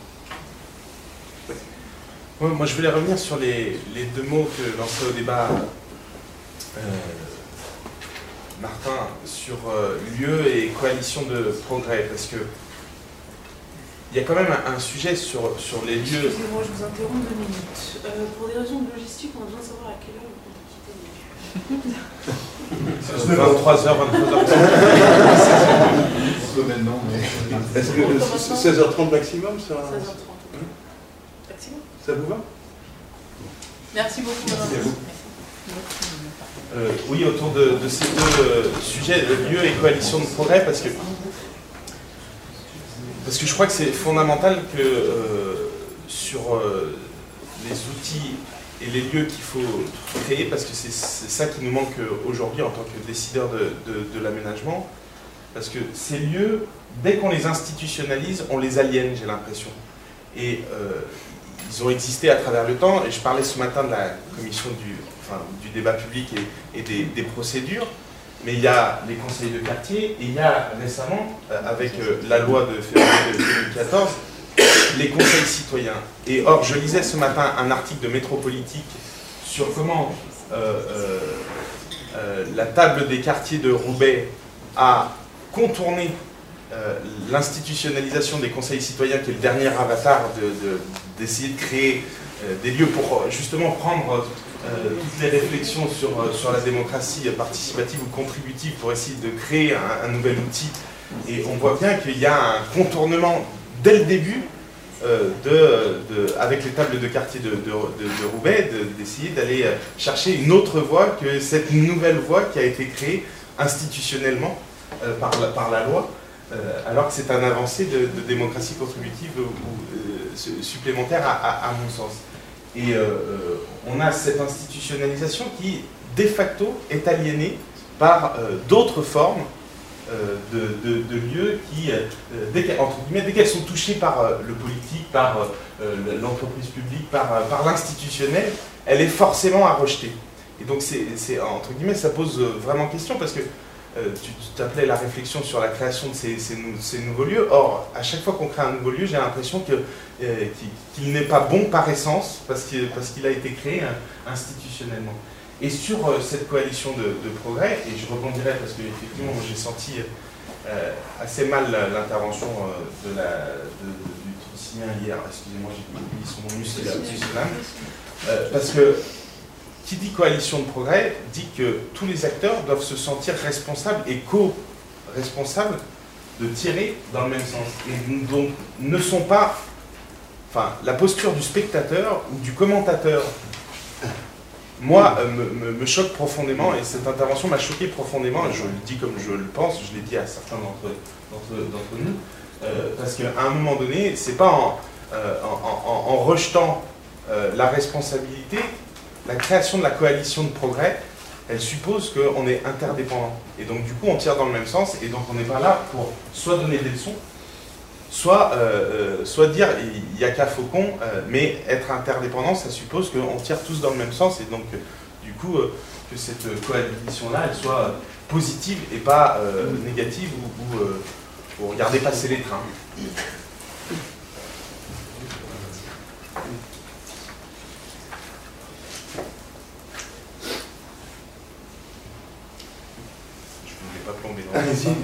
Ouais, moi je voulais revenir sur les, les deux mots que lançait au débat euh, Martin sur euh, lieu et coalition de progrès, parce que il y a quand même un, un sujet sur, sur les lieux. Excusez-moi, je vous interromps deux minutes. Euh, pour des raisons de logistique, on a besoin de savoir à quelle heure vous comptez quitter les lieux. vingt-trois heures, vingt-trois heures trente. maintenant, mais... Est-ce que seize heures trente maximum, ça... seize heures trente. Maximum. Ça vous va? Merci beaucoup, madame. Merci à vous. Euh, oui, autour de, de ces deux euh, sujets, lieu et coalition de progrès, parce que, parce que je crois que c'est fondamental que euh, sur euh, les outils et les lieux qu'il faut créer, parce que c'est ça qui nous manque aujourd'hui en tant que décideurs de, de, de l'aménagement, parce que ces lieux, dès qu'on les institutionnalise, on les aliène, j'ai l'impression. Et euh, ils ont existé à travers le temps, et je parlais ce matin de la commission du... Enfin, du débat public et, et des, des procédures, mais il y a les conseils de quartier, et il y a récemment, euh, avec euh, la loi de février deux mille quatorze, les conseils citoyens. Et or, je lisais ce matin un article de Métropolitique sur comment euh, euh, euh, la table des quartiers de Roubaix a contourné euh, l'institutionnalisation des conseils citoyens, qui est le dernier avatar d'essayer de, de, de créer euh, des lieux pour justement prendre euh, toutes les réflexions sur, sur la démocratie participative ou contributive pour essayer de créer un, un nouvel outil. Et on voit bien qu'il y a un contournement dès le début euh, de, de, avec les tables de quartier de, de, de, de Roubaix, d'essayer de, d'aller chercher une autre voie que cette nouvelle voie qui a été créée institutionnellement euh, par, la, par la loi, euh, alors que c'est un avancé de, de démocratie contributive ou, ou, euh, supplémentaire à, à, à mon sens. Et euh, on a cette institutionnalisation qui, de facto, est aliénée par euh, d'autres formes euh, de, de, de lieux qui, euh, dès qu'elles, entre guillemets, dès qu'elles sont touchées par euh, le politique, par euh, l'entreprise publique, par, euh, par l'institutionnel, elle est forcément à rejeter. Et donc, c'est, c'est, entre guillemets, ça pose vraiment question, parce que euh, tu t'appelais la réflexion sur la création de ces, ces, ces nouveaux lieux. Or, à chaque fois qu'on crée un nouveau lieu, j'ai l'impression que, euh, qu'il, qu'il n'est pas bon par essence, parce qu'il, parce qu'il a été créé hein, institutionnellement. Et sur euh, cette coalition de, de progrès, et je rebondirai parce qu'effectivement, j'ai senti euh, assez mal l'intervention euh, de la, de, de, du Transilien hier, excusez-moi, j'ai oublié son nom, Musselam, euh, parce que qui dit coalition de progrès dit que tous les acteurs doivent se sentir responsables et co-responsables de tirer dans le même sens. Et donc ne sont pas, enfin, la posture du spectateur ou du commentateur, moi, euh, me, me, me choque profondément, et cette intervention m'a choqué profondément, et je le dis comme je le pense, je l'ai dit à certains d'entre, d'entre, d'entre nous, euh, parce qu'à un moment donné, c'est pas en, euh, en, en, en rejetant euh, la responsabilité. La création de la coalition de progrès, elle suppose qu'on est interdépendant. Et donc, du coup, on tire dans le même sens, et donc on n'est pas là pour soit donner des leçons, soit, euh, euh, soit dire il n'y a qu'à Faucon, euh, mais être interdépendant, ça suppose qu'on tire tous dans le même sens, et donc, euh, du coup, euh, que cette coalition-là, elle soit positive et pas euh, négative, ou, ou, euh, ou regarder passer les trains. Pas plomber dans le C'est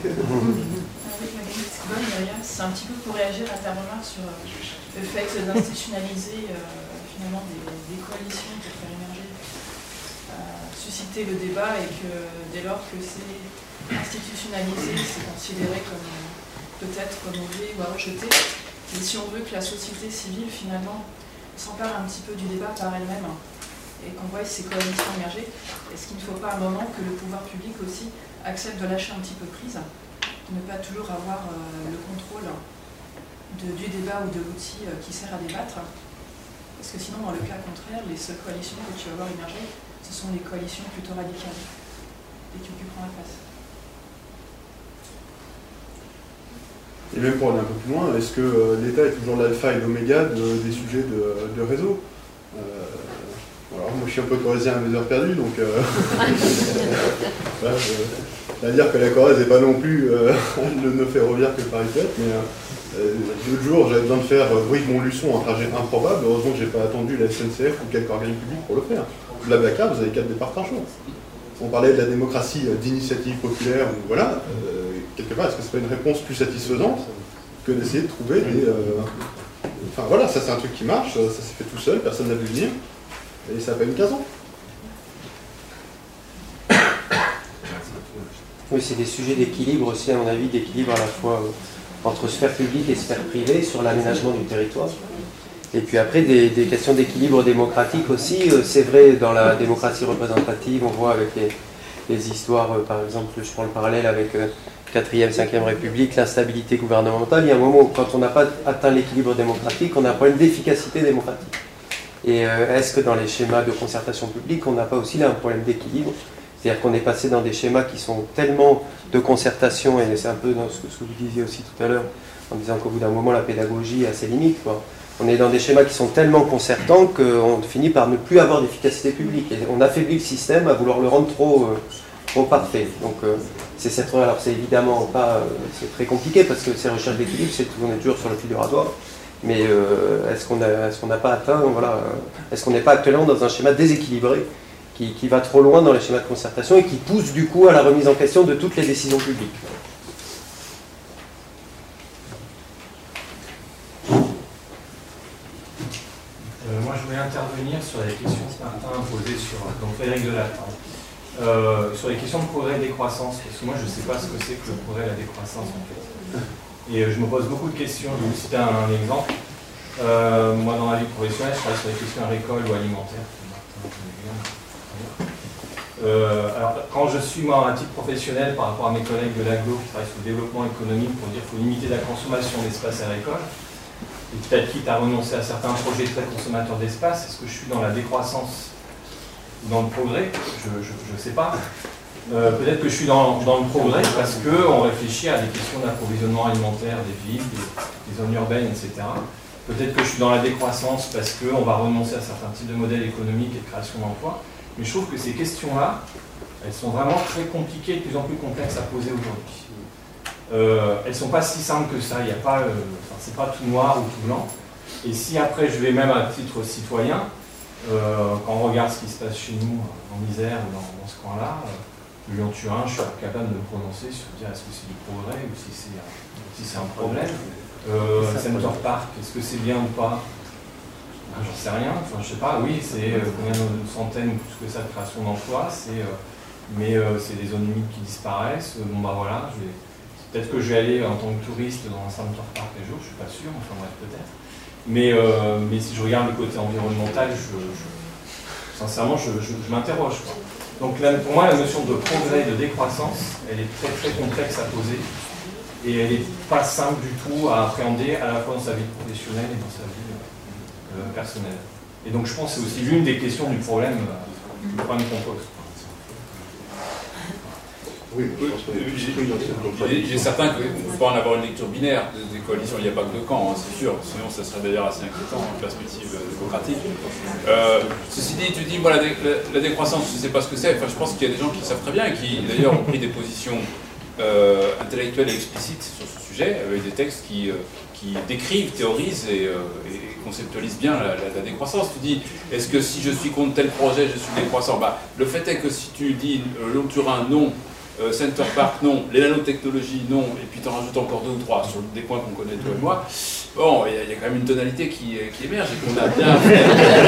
un petit peu pour réagir à ta remarque sur le fait d'institutionnaliser euh, finalement des, des coalitions pour faire émerger, euh, susciter le débat, et que dès lors que c'est institutionnalisé, c'est considéré comme peut-être mauvais ou à rejeter. Et si on veut que la société civile finalement s'empare un petit peu du débat par elle-même et qu'on voit ces coalitions émerger, est-ce qu'il ne faut pas un moment que le pouvoir public aussi accepte de lâcher un petit peu prise, de ne pas toujours avoir euh, le contrôle de, du débat ou de l'outil euh, qui sert à débattre, parce que sinon, dans le cas contraire, les seules coalitions que tu vas voir émerger, ce sont les coalitions plutôt radicales, et qui occuperont la place. Et même pour aller un peu plus loin, est-ce que euh, l'État est toujours l'alpha et l'oméga de, des sujets de, de réseau euh, Alors, moi je suis un peu corrézien à mes heures perdues, donc euh, voilà, je, à dire que la Corrèze n'est pas non plus euh, le nœud ferroviaire que Paris peut être, mais euh, l'autre jour j'avais besoin de faire euh, Bouygues-Montluçon, un trajet improbable. Heureusement que j'ai pas attendu la S N C F ou quelque organisme public pour le faire. Blablacar, vous avez quatre départs par jour. On parlait de la démocratie euh, d'initiative populaire, ou voilà, euh, quelque part, est-ce que c'est pas une réponse plus satisfaisante que d'essayer de trouver des... Euh, enfin voilà, ça c'est un truc qui marche, ça, ça s'est fait tout seul, personne n'a vu venir. Et ça fait une quinze ans. Oui, c'est des sujets d'équilibre aussi, à mon avis, d'équilibre à la fois entre sphère publique et sphère privée sur l'aménagement du territoire. Et puis après, des, des questions d'équilibre démocratique aussi. C'est vrai, dans la démocratie représentative, on voit avec les, les histoires, par exemple, je prends le parallèle avec quatrième, cinquième République, l'instabilité gouvernementale. Il y a un moment où, quand on n'a pas atteint l'équilibre démocratique, on a un problème d'efficacité démocratique. Et euh, est-ce que dans les schémas de concertation publique, on n'a pas aussi là un problème d'équilibre? C'est-à-dire qu'on est passé dans des schémas qui sont tellement de concertation, et c'est un peu dans ce que, ce que vous disiez aussi tout à l'heure, en disant qu'au bout d'un moment, la pédagogie a ses limites, quoi. On est dans des schémas qui sont tellement concertants qu'on finit par ne plus avoir d'efficacité publique. Et on affaiblit le système à vouloir le rendre trop, euh, trop parfait. Donc euh, c'est cette... Alors c'est évidemment pas... Euh, c'est très compliqué, parce que ces recherches d'équilibre, c'est on est toujours sur le fil du rasoir. Mais euh, est-ce qu'on a, est-ce qu'on n'a pas atteint, voilà, est-ce qu'on n'est pas actuellement dans un schéma déséquilibré qui, qui va trop loin dans les schémas de concertation et qui pousse du coup à la remise en question de toutes les décisions publiques. Euh, moi, je voulais intervenir sur les questions ce matin posées sur donc Frédéric Delattre, euh, sur les questions de progrès et décroissance, parce que moi, je ne sais pas ce que c'est que le progrès et la décroissance, en fait. Et euh, je me pose beaucoup de questions. Je vais vous citer un, un exemple. Euh, moi, dans la vie professionnelle, je travaille sur les questions agricoles ou alimentaires. Euh, alors, quand je suis, moi, à titre professionnel, par rapport à mes collègues de l'A G L O qui travaillent sur le développement économique pour dire qu'il faut limiter la consommation d'espace agricole, et peut-être quitte à renoncer à certains projets très consommateurs d'espace, est-ce que je suis dans la décroissance ou dans le progrès? Je ne sais pas. Euh, peut-être que je suis dans, dans le progrès parce qu'on réfléchit à des questions d'approvisionnement alimentaire des villes, des, des zones urbaines, et cetera. Peut-être que je suis dans la décroissance parce qu'on va renoncer à certains types de modèles économiques et de création d'emplois. Mais je trouve que ces questions-là, elles sont vraiment très compliquées et de plus en plus complexes à poser aujourd'hui. Euh, elles ne sont pas si simples que ça, il n'y a pas, euh, enfin, c'est pas tout noir ou tout blanc. Et si après je vais même à titre citoyen, euh, quand on regarde ce qui se passe chez nous en Isère ou dans, dans ce coin-là, euh, le Lyon-Turin, je suis capable de me prononcer sur dire est-ce que c'est du progrès ou si c'est si c'est un problème. Euh, Center Park, est-ce que c'est bien ou pas? Ben, j'en sais rien, enfin, je sais pas, oui, c'est euh, combien de centaines ou plus que ça de création d'emplois, euh, mais euh, c'est des zones humides qui disparaissent. Bon bah voilà, je vais, peut-être que je vais aller en tant que touriste dans un Center Park un jour, je suis pas sûr, enfin bref, peut-être. Mais, euh, mais si je regarde le côté environnemental, je, je, sincèrement, je, je, je m'interroge. Donc là, pour moi, la notion de progrès et de décroissance, elle est très très complexe à poser et elle n'est pas simple du tout à appréhender à la fois dans sa vie professionnelle et dans sa vie euh, personnelle. Et donc je pense que c'est aussi l'une des questions du problème, euh, du problème qu'on pose. Oui, j'ai certain qu'on ne peut pas en avoir une lecture binaire des coalitions, il n'y a pas que deux camps, hein, c'est sûr, sinon ça serait d'ailleurs assez inquiétant en perspective démocratique. Euh, ceci dit, tu dis, moi, la, dé la, la décroissance, je ne sais pas ce que c'est, enfin, je pense qu'il y a des gens qui savent très bien et qui d'ailleurs ont pris des positions euh, intellectuelles et explicites sur ce sujet, avec des textes qui, euh, qui décrivent, théorisent et, euh, et conceptualisent bien la, la, la décroissance. Tu dis, est-ce que si je suis contre tel projet, je suis décroissant? Bah, le fait est que si tu dis euh, Lyon-Turin, non, Euh, Center Park, non, les nanotechnologies, non, et puis tu en rajoutes encore deux ou trois sur des points qu'on connaît toi et moi, bon, il y, y a quand même une tonalité qui, qui émerge et qu'on a bien à faire.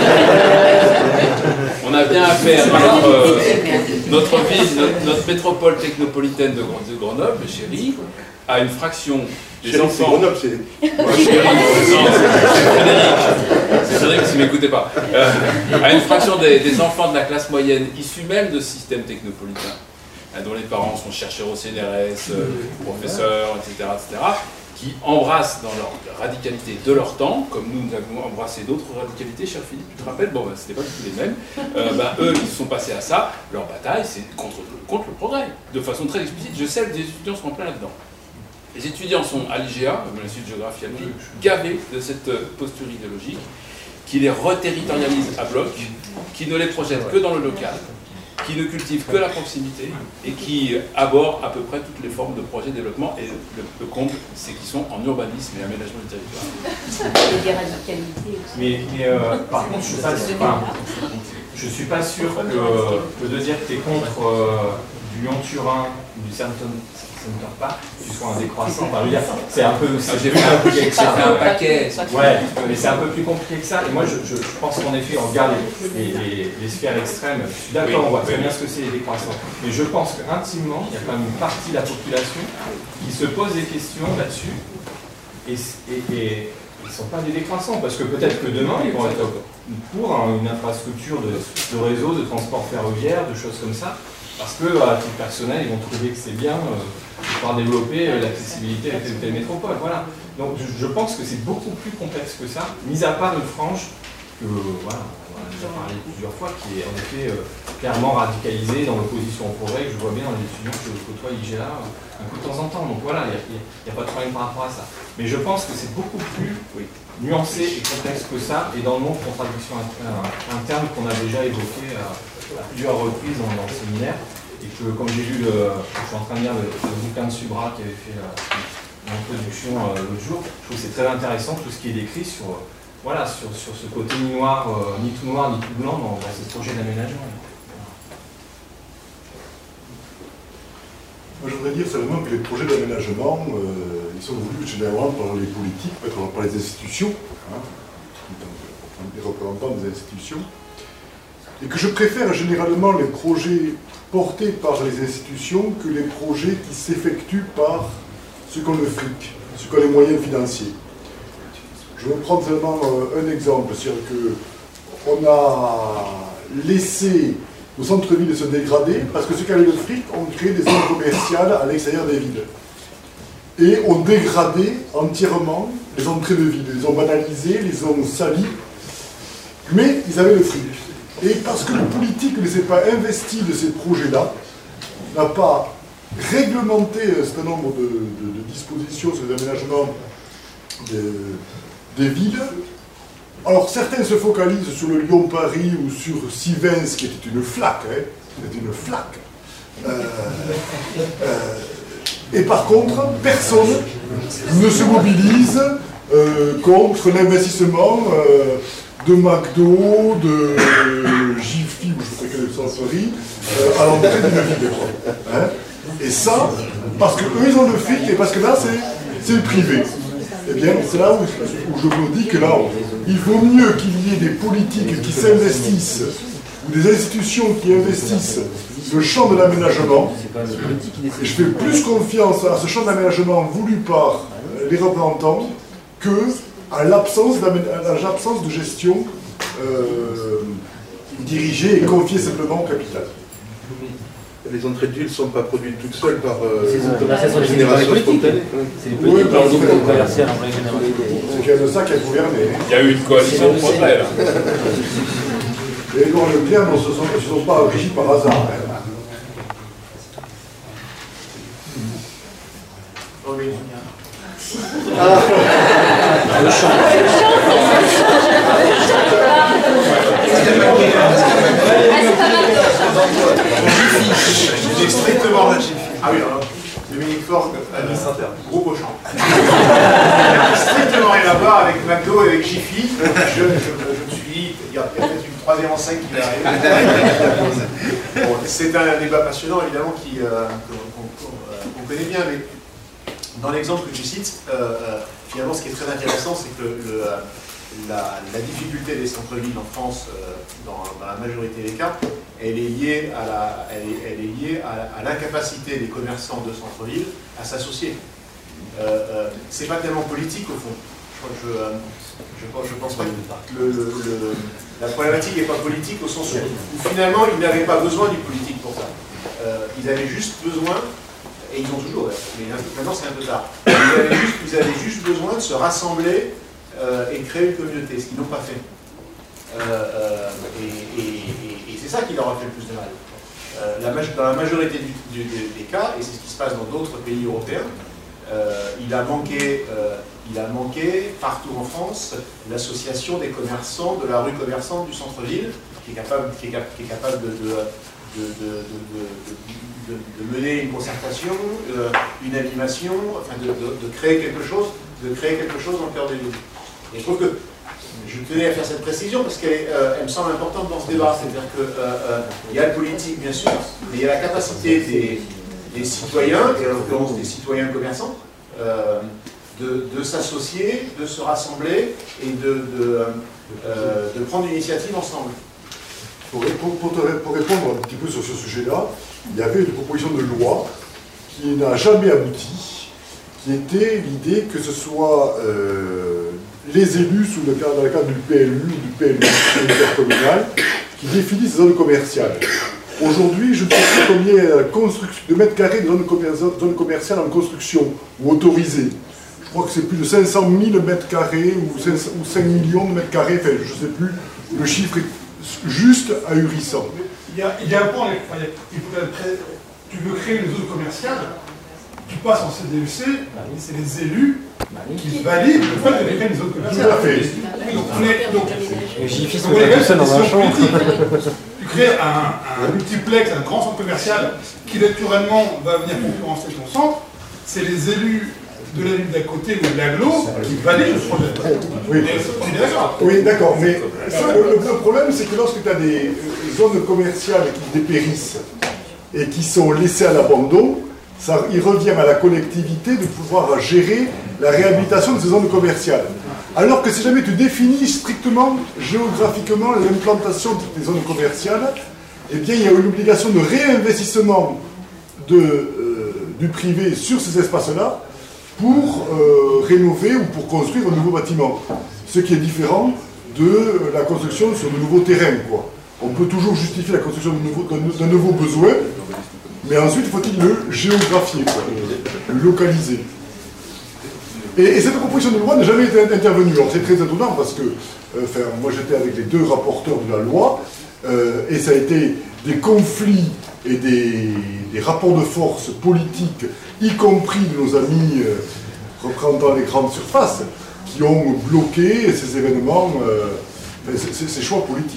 On a bien à faire notre, euh, notre ville, notre, notre métropole technopolitaine de, de Grenoble, chérie, à une fraction des chérie, enfants. Grenoble, c'est. Ouais, chérie, non, c'est Frédéric. C'est Frédéric si vous m'écoutez pas. Euh, à une fraction des, des enfants de la classe moyenne issus même de ce système technopolitain, dont les parents sont chercheurs au C N R S, euh, professeurs, et cetera, et cetera, qui embrassent dans leur radicalité de leur temps, comme nous, nous avons embrassé d'autres radicalités, cher Philippe, tu te rappelles? Bon, ben, c'était pas du tout les mêmes. Euh, ben, eux, ils se sont passés à ça. Leur bataille, c'est contre, contre le progrès, de façon très explicite. Je sais que des étudiants sont en plein là-dedans. Les étudiants sont à l'I G A, à l'Institut de géographie, gavés de cette posture idéologique, qui les reterritorialise à bloc, qui ne les projette que dans le local, qui ne cultive que la proximité et qui aborde à peu près toutes les formes de projets de développement. Et le, le comble, c'est qu'ils sont en urbanisme et aménagement du territoire. Et des radicalités aussi. Mais, mais euh, par contre, je ne suis, je suis pas sûr que, que de dire que tu es contre euh, du Lyon-Turin ou du Center Park, tu sois un décroissant. Enfin, c'est un peu, j'ai vu un peu compliqué que ça. un paquet. Ouais, mais c'est un peu plus compliqué que ça. Et moi, je, je, je pense qu'en effet, on regarde les, les, les sphères extrêmes. Je suis d'accord, on voit très bien ce que c'est les décroissants. Mais je pense qu'intimement, il y a quand même une partie de la population qui se pose des questions là-dessus. Et, et, et ils ne sont pas des décroissants, parce que peut-être que demain, ils vont être pour hein, une infrastructure de, de réseau, de transport ferroviaire, de choses comme ça. Parce que, à titre personnel, ils vont trouver que c'est bien euh, de pouvoir développer euh, l'accessibilité à telle ou telle métropole. Voilà. Donc je, je pense que c'est beaucoup plus complexe que ça, mis à part une frange que, voilà, on en a déjà parlé plusieurs fois, qui est en effet euh, clairement radicalisée dans l'opposition au progrès, que je vois bien dans les étudiants que je côtoie à l'I G A un coup de temps en temps. Donc voilà, il n'y a, a pas de problème par rapport à ça. Mais je pense que c'est beaucoup plus oui, nuancé et complexe que ça, et dans le monde de contradiction interne qu'on a déjà évoqué à, à plusieurs reprises dans, dans le séminaire, et que comme j'ai lu, le, je suis en train de lire le, le bouquin de Subra qui avait fait l'introduction euh, l'autre jour, je trouve que c'est très intéressant tout ce qui est décrit sur, euh, voilà, sur, sur ce côté ni noir, euh, ni tout noir, ni tout blanc dans, dans ces projets d'aménagement. Moi, je voudrais dire seulement que les projets d'aménagement, euh, ils sont voulus généralement par les politiques, par les institutions, hein, les représentants des institutions, et que je préfère généralement les projets portés par les institutions que les projets qui s'effectuent par ceux qui ont le fric, ceux qui ont les moyens financiers. Je vais prendre seulement euh, un exemple, c'est-à-dire qu'on a laissé nos centres-villes se dégrader parce que ceux qui avaient le fric ont créé des zones commerciales à l'extérieur des villes et ont dégradé entièrement les entrées de ville, les ont banalisées, les ont salies, mais ils avaient le fric. Et parce que le politique ne s'est pas investi de ces projets-là, n'a pas réglementé un certain nombre de, de, de dispositions sur les aménagements des, des villes. Alors certains se focalisent sur le Lyon-Paris ou sur Sivens, qui était une flaque, hein, c'était une flaque. Euh, euh, et par contre, personne ne se mobilise euh, contre l'investissement euh, de McDo, de Jiffy, ou je ne sais quelle sensorie, euh, à l'entrée d'une ville. Hein. Et ça, parce qu'eux, ils ont le fric, et parce que là, c'est le privé. Eh bien, c'est là où, où je vous dis que là, il vaut mieux qu'il y ait des politiques qui s'investissent, ou des institutions qui investissent le champ de l'aménagement. Et je fais plus confiance à ce champ d'aménagement voulu par les représentants que à l'absence de gestion euh, dirigée et confiée simplement au capital. Les entrées de ville ne sont pas produites toutes seules par euh, une génération spontanée. C'est les politiques qui ont commerciales en vraie généralité. C'est quand même ça qui a gouverné. Il y a eu une coalition de progrès là. Et non, le bien ne se sont, sont pas régis par hasard. Hein. Oh oui. Ah. Le chant. J'ai strictement la Jiffy. Ah oui, alors, Dominique Forgue, administrateur, groupe au champ. Strictement rien à voir avec McDo et avec Jiffy. Je, je, je me suis dit, il y a peut-être une troisième enseigne qui va arriver. Bon, c'est un débat passionnant, évidemment, qui, euh, qu'on, qu'on, qu'on connaît bien, mais dans l'exemple que tu cites, euh, euh, finalement, ce qui est très intéressant, c'est que le, le, la, la difficulté des centres-villes en France, euh, dans, dans la majorité des cas, elle est liée à la, elle est, elle est liée à, à l'incapacité des commerçants de centre-ville à s'associer. Euh, euh, c'est pas tellement politique au fond. Je, je, je, je pense pas que le, le, le, la problématique n'est pas politique au sens où, où finalement ils n'avaient pas besoin du politique pour ça. Euh, ils avaient juste besoin, et ils ont toujours, mais maintenant c'est un peu tard, ils avaient juste, ils avaient juste besoin de se rassembler euh, et créer une communauté, ce qu'ils n'ont pas fait. Euh, euh, et, et, et, et c'est ça qui leur a fait le plus de mal. Euh, la, dans la majorité du, du, des cas, et c'est ce qui se passe dans d'autres pays européens, euh, il, a manqué, euh, il a manqué partout en France l'association des commerçants, de la rue commerçante du centre-ville, qui est capable, qui est, qui est capable de, de, de, de, de, de, de mener une concertation, euh, une animation, enfin de, de, de créer quelque chose, de créer quelque chose en cœur des villes. Et je trouve que je tenais à faire cette précision parce qu'elle euh, elle me semble importante dans ce débat. C'est-à-dire qu'il euh, euh, y a le politique, bien sûr, mais il y a la capacité des, des citoyens, et en l'occurrence des citoyens commerçants, euh, de, de s'associer, de se rassembler et de, de, euh, de prendre une initiative ensemble. Pour, pour, pour, te, pour répondre un petit peu sur ce sujet-là, il y avait une proposition de loi qui n'a jamais abouti, qui était l'idée que ce soit euh, les élus, sous le cadre, dans le cadre du P L U ou du P L U intercommunal, qui définissent ces zones commerciales. Aujourd'hui, je ne sais pas combien de mètres carrés de zones zone commerciales en construction ou autorisées. Je crois que c'est plus de cinq cent mille mètres carrés ou cinq millions de mètres carrés, enfin, je ne sais plus, le chiffre est juste ahurissant. Il y a, il y a un point, il faut très, tu veux créer une zone commerciale, tu passes en C D U C, c'est les élus qui valident le fait de créer une zone commerciale. Tout à fait. Donc, on est, donc, les Jiffy sont on est pas seuls dans un champ. Tu crées un, un multiplex, un grand centre commercial qui naturellement va venir concurrencer ton centre, c'est les élus de la ville d'à côté ou de l'agglo qui valident le projet. Oui, oui d'accord, mais ça, le, le problème c'est que lorsque tu as des zones commerciales qui dépérissent et qui sont laissées à l'abandon, Ça, il revient à la collectivité de pouvoir gérer la réhabilitation de ces zones commerciales. Alors que si jamais tu définis strictement, géographiquement, l'implantation des zones commerciales, eh bien, il y a une obligation de réinvestissement de, euh, du privé sur ces espaces-là pour euh, rénover ou pour construire un nouveau bâtiment. Ce qui est différent de la construction sur de nouveaux terrains, quoi. On peut toujours justifier la construction d'un nouveau, d'un nouveau besoin, mais ensuite, faut-il le géographier, quoi, le localiser. Et, et cette proposition de loi n'a jamais été intervenue. Alors c'est très étonnant parce que, euh, enfin, moi j'étais avec les deux rapporteurs de la loi, euh, et ça a été des conflits et des, des rapports de force politiques, y compris de nos amis euh, représentant les grandes surfaces, qui ont bloqué ces événements, euh, enfin, ces, ces choix politiques.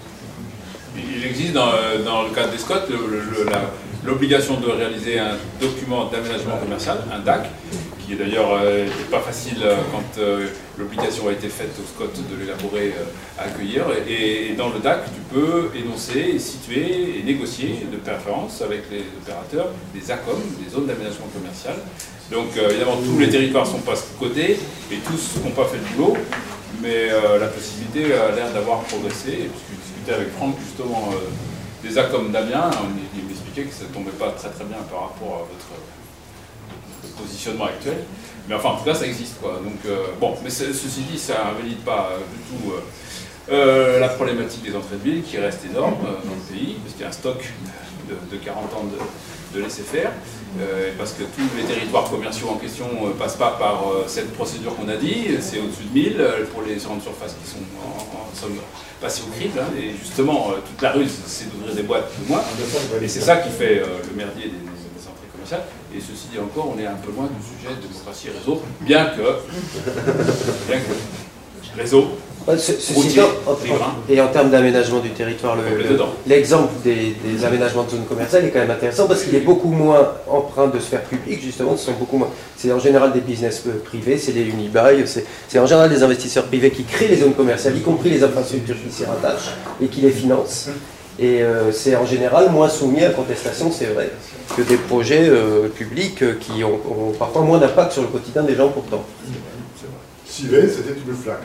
Il existe dans, dans le cadre des SCOT l'obligation de réaliser un document d'aménagement commercial, un D A C, qui est d'ailleurs euh, pas facile euh, quand euh, l'obligation a été faite au SCOT de l'élaborer, euh, à accueillir. Et, et dans le D A C, tu peux énoncer, situer et négocier de préférence avec les opérateurs des A C O M, des zones d'aménagement commercial. Donc euh, évidemment, tous les territoires ne sont pas cotés et tous n'ont pas fait le boulot, mais euh, la possibilité a l'air d'avoir progressé. Et puisque je discutais avec Franck justement euh, des A C O M d'Amiens, il m'expliquait que ça ne tombait pas très très bien par rapport à votre positionnement actuel, mais enfin en tout cas ça existe quoi. Donc euh, bon, mais ceci dit, ça ne valide pas euh, du tout euh, euh, la problématique des entrées de ville qui reste énorme euh, dans le pays, parce qu'il y a un stock de, de quarante ans de, de laisser-faire, euh, parce que tous les territoires commerciaux en question ne euh, passent pas par euh, cette procédure qu'on a dit, c'est au-dessus de mille euh, pour les grandes surfaces qui sont en, en somme passées au crible, hein, et justement euh, toute la ruse c'est d'ouvrir des boîtes plus loin, et c'est ça qui fait euh, le merdier des Et ceci dit encore, on est un peu loin du sujet de démocratie et réseau, bien que, bien que réseau, routier, et en termes d'aménagement du territoire, l'exemple le, des, des aménagements de zones commerciales est quand même intéressant parce qu'il est beaucoup moins empreint de sphère publique, justement, ce sont beaucoup moins. C'est en général des business privés, c'est les unibail, c'est en général des investisseurs privés qui créent les zones commerciales, y compris les infrastructures qui s'y rattachent et qui les financent. Et euh, c'est en général moins soumis à contestation, c'est vrai, que des projets euh, publics euh, qui ont, ont parfois moins d'impact sur le quotidien des gens pourtant. Sylvain, c'était une flaque.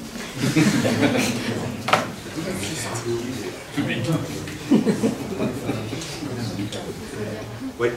Public. Oui.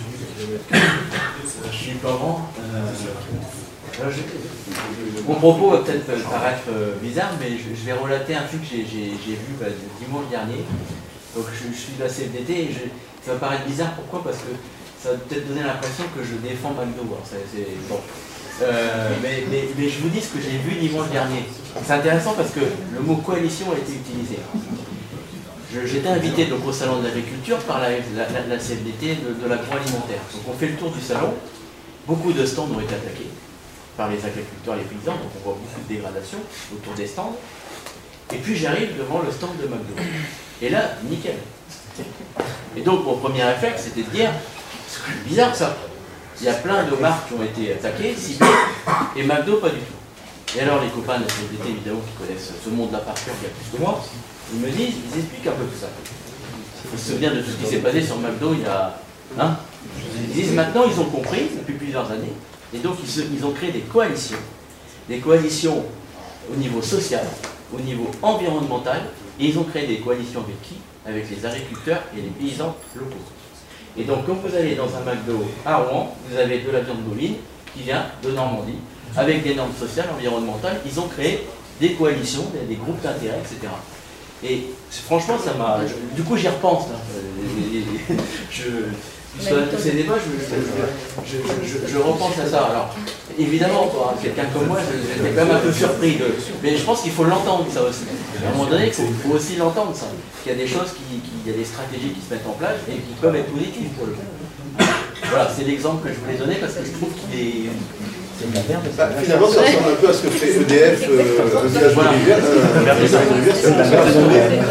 Je suis Florent. Euh, je, mon propos va peut-être paraître bizarre, mais je, je vais relater un truc que j'ai vu bah, dimanche dernier. Donc je, je suis de la C F D T et je, ça va paraître bizarre. Pourquoi? Parce que ça va peut-être donner l'impression que je défends McDo. Alors, c'est, c'est, bon. euh, mais, mais, mais je vous dis ce que j'ai vu dimanche dernier. C'est intéressant parce que le mot coalition a été utilisé. J'étais invité donc, au salon de l'agriculture par la, la, la, la C F D T de, de l'agroalimentaire. Donc on fait le tour du salon. Beaucoup de stands ont été attaqués par les agriculteurs et les paysans, donc on voit beaucoup de dégradation autour des stands. Et puis j'arrive devant le stand de McDo. Et là, nickel. Et donc mon premier réflexe, c'était de dire, c'est bizarre ça. Il y a plein de marques qui ont été attaquées, ciblées, et McDo pas du tout. Et alors les copains de la C F D T, évidemment, qui connaissent ce monde-là par cœur il y a plus que moi, ils me disent, ils expliquent un peu tout ça. Ils se souviennent de tout ce qui s'est passé sur McDo il y a... Hein, ils disent maintenant, ils ont compris, depuis plusieurs années, et donc ils, se, ils ont créé des coalitions. Des coalitions au niveau social, au niveau environnemental, et ils ont créé des coalitions avec qui? Avec les agriculteurs et les paysans locaux. Et donc quand vous allez dans un McDo à Rouen, vous avez de la viande bovine qui vient de Normandie, avec des normes sociales, environnementales. Ils ont créé des coalitions, des, des groupes d'intérêt, et cetera. Et franchement, ça m'a... Du coup, j'y repense. Là. Je, sur ces débats, je, je, je, je, je repense à ça. Alors, évidemment, toi, quelqu'un comme moi, j'étais quand même un peu surpris. De, mais je pense qu'il faut l'entendre, ça aussi. À un moment donné, il faut, faut aussi l'entendre, ça. Qu'il y a des choses, qui, qui, il y a des stratégies qui se mettent en place et qui peuvent être positives pour le coup. Voilà, c'est l'exemple que je voulais donner parce que je trouve qu'il est... C'est de la merde. Bah, finalement, ça ressemble un peu à ce que fait E D F, euh, le village voilà. de Rivière. Euh, c'est de la merde.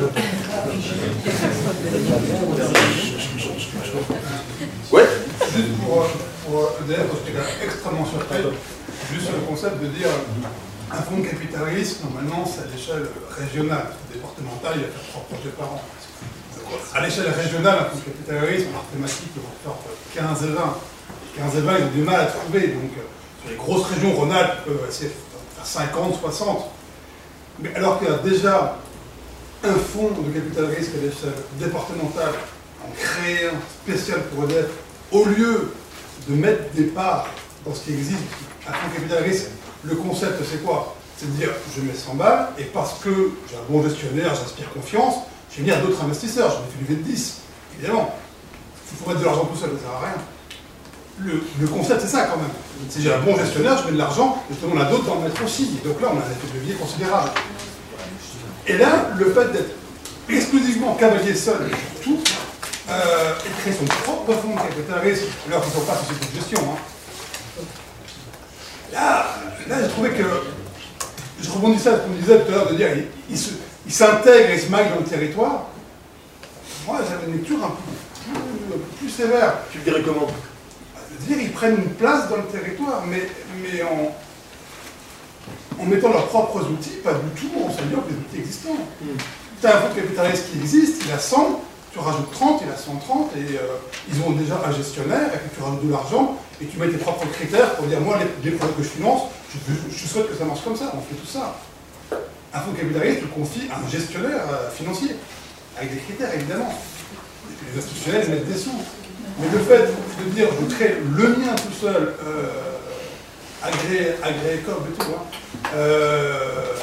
Ouais. Juste pour, pour E D F, j'étais extrêmement surpris, juste sur le concept de dire un fonds de capital capital risque, normalement, c'est à l'échelle régionale. Départementale, il y a trois projets par an. À l'échelle régionale, un fonds de capital risque, par thématique, on va faire quinze et vingt. quinze et vingt, ils ont du mal à trouver. Donc, sur les grosses régions, Rhône-Alpes peuvent essayer de faire cinquante, soixante. Mais alors qu'il y a déjà un fonds de capital risque à l'échelle départementale, on crée un spécial pour E D F, au lieu de mettre des parts dans ce qui existe, un fonds de capital risque, le concept c'est quoi? C'est de dire je mets cent balles et parce que j'ai un bon gestionnaire, j'inspire confiance, je vais venir d'autres investisseurs, je vais faire du V de dix, évidemment. Il faut mettre de l'argent tout seul, ça ne sert à rien. Le, le concept c'est ça quand même. Si j'ai un bon gestionnaire, je mets de l'argent, et je demande à d'autres d'en mettre aussi. Et donc là on a un effet de levier considérable. Et là, le fait d'être exclusivement cavalier seul sur tout, euh, et créer son propre fonds de capital risque, alors qu'ils ne sont pas société de gestion. Hein. Là, là j'ai trouvé que, je rebondissais à ce qu'on disait tout à l'heure, de dire il, il s'intègre et il se maille dans le territoire. Moi, j'avais une lecture un peu plus, un peu plus sévère. Tu le dirais comment? C'est-à-dire ils prennent une place dans le territoire, mais, mais en, en mettant leurs propres outils, pas du tout en s'améliorant les outils existants. Mm. Tu as un fonds de capital risque qui existe, il a cent, tu rajoutes trente, il a cent trente, et euh, ils ont déjà un gestionnaire, et puis tu rajoutes de l'argent, et tu mets tes propres critères pour dire, moi, les, les projets que je finance, je, je souhaite que ça marche comme ça, on fait tout ça. Un fonds de capital risque, tu le confies à un gestionnaire euh, financier, avec des critères, évidemment. Et puis les institutionnels mettent des sous. Mais le fait de dire, je crée le mien tout seul, euh, agréé, agréé comme et tout, hein, euh,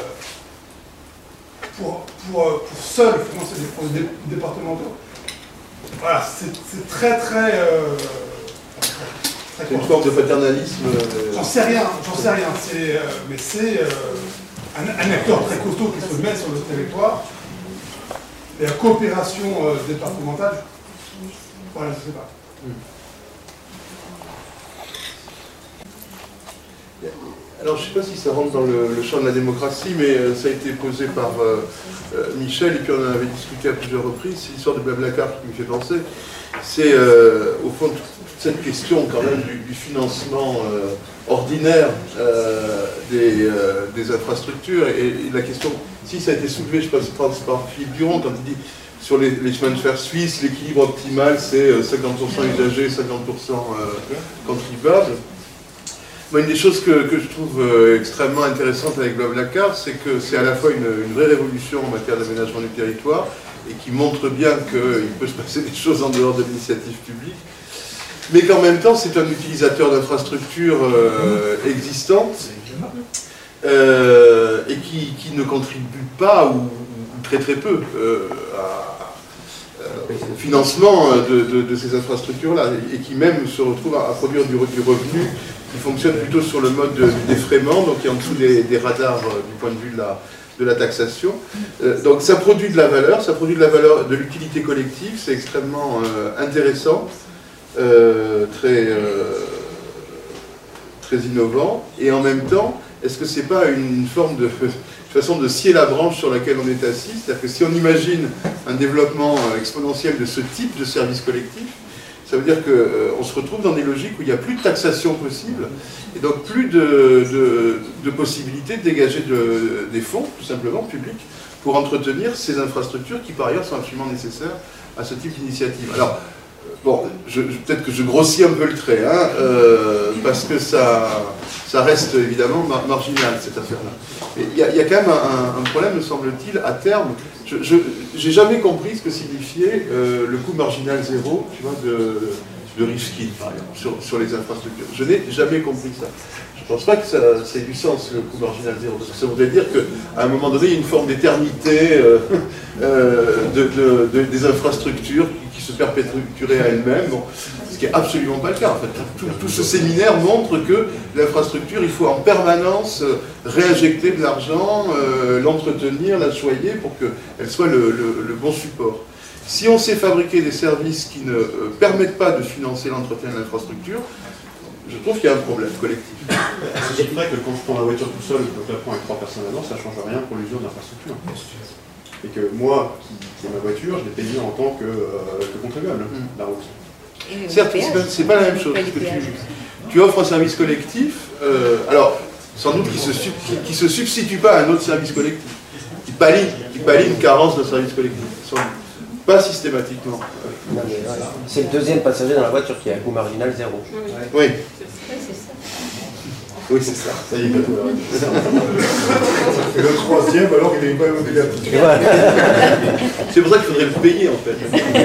pour, pour, pour seul financer des projets dé départementaux, voilà, c'est très très... Euh, c'est une forme de paternalisme. Euh, j'en sais rien, j'en sais rien, euh, mais c'est euh, un, un acteur très costaud qui se met sur le territoire, et la coopération euh, départementale, voilà, je sais pas. Alors je ne sais pas si ça rentre dans le, le champ de la démocratie, mais euh, ça a été posé par euh, euh, Michel, et puis on en avait discuté à plusieurs reprises, c'est l'histoire de Blablacar qui me fait penser. C'est euh, au fond toute cette question quand même du, du financement euh, ordinaire euh, des, euh, des infrastructures, et, et la question, si ça a été soulevé, je pense, par Philippe Duron, quand il dit sur les, les chemins de fer suisses, l'équilibre optimal c'est cinquante pour cent usagers, cinquante pour cent euh, contribuables. Moi, une des choses que, que je trouve euh, extrêmement intéressante avec Blablacar, c'est que c'est à la fois une, une vraie révolution en matière d'aménagement du territoire et qui montre bien qu'il peut se passer des choses en dehors de l'initiative publique, mais qu'en même temps, c'est un utilisateur d'infrastructures euh, existantes euh, et qui, qui ne contribue pas, ou, ou très très peu, euh, à, euh, au financement de, de, de ces infrastructures-là, et, et qui même se retrouve à, à produire du, du revenu qui fonctionne plutôt sur le mode de, du défraiement, donc qui est en dessous des, des radars euh, du point de vue de la, de la taxation. Euh, donc ça produit de la valeur, ça produit de la valeur, de l'utilité collective, c'est extrêmement euh, intéressant, euh, très, euh, très innovant, et en même temps, est-ce que c'est pas une forme de, de façon de scier la branche sur laquelle on est assis? C'est-à-dire que si on imagine un développement exponentiel de ce type de service collectif, ça veut dire qu'on euh, se retrouve dans des logiques où il n'y a plus de taxation possible, et donc plus de, de, de possibilités de dégager de, des fonds, tout simplement, publics, pour entretenir ces infrastructures qui, par ailleurs, sont absolument nécessaires à ce type d'initiative. Alors, bon, je, je, peut-être que je grossis un peu le trait, hein, euh, parce que ça, ça reste évidemment mar marginal, cette affaire-là. Mais il y, y a quand même un, un problème, me semble-t-il, à terme. Je n'ai jamais compris ce que signifiait euh, le coût marginal zéro, tu vois, de, de Rifkin, par exemple, sur, sur les infrastructures. Je n'ai jamais compris ça. Je ne pense pas que ça, ça ait du sens, le coût marginal zéro, parce que ça voudrait dire qu'à un moment donné, il y a une forme d'éternité euh, euh, de, de, de, des infrastructures qui, qui se perpétueraient à elles-mêmes, bon, ce qui n'est absolument pas le cas. En fait. Tout, tout ce séminaire montre que l'infrastructure, il faut en permanence réinjecter de l'argent, euh, l'entretenir, la soigner pour qu'elle soit le, le, le bon support. Si on sait fabriquer des services qui ne euh, permettent pas de financer l'entretien de l'infrastructure, je trouve qu'il y a un problème collectif. C'est vrai que quand je prends la voiture tout seul, que je la prends avec trois personnes dedans, ça ne change rien pour l'usure d'infrastructure. Et que moi, qui, qui ai ma voiture, je l'ai payée en tant que, euh, que contribuable, mmh. la route. Certes, c'est pas, pas la même chose. Que tu, tu offres un service collectif. Euh, alors, sans doute qui se, qui, qui se substitue pas à un autre service collectif, qui pallie, qui pallie une carence de service collectif, sans doute. Pas systématiquement. Non, mais voilà. C'est le deuxième passager dans la voiture qui a un coût marginal zéro. Oui. c'est ça. Oui, c'est ça. Ça y est, et le troisième, alors, il est pas obligatoire. Voilà. C'est pour ça qu'il faudrait le payer, en fait.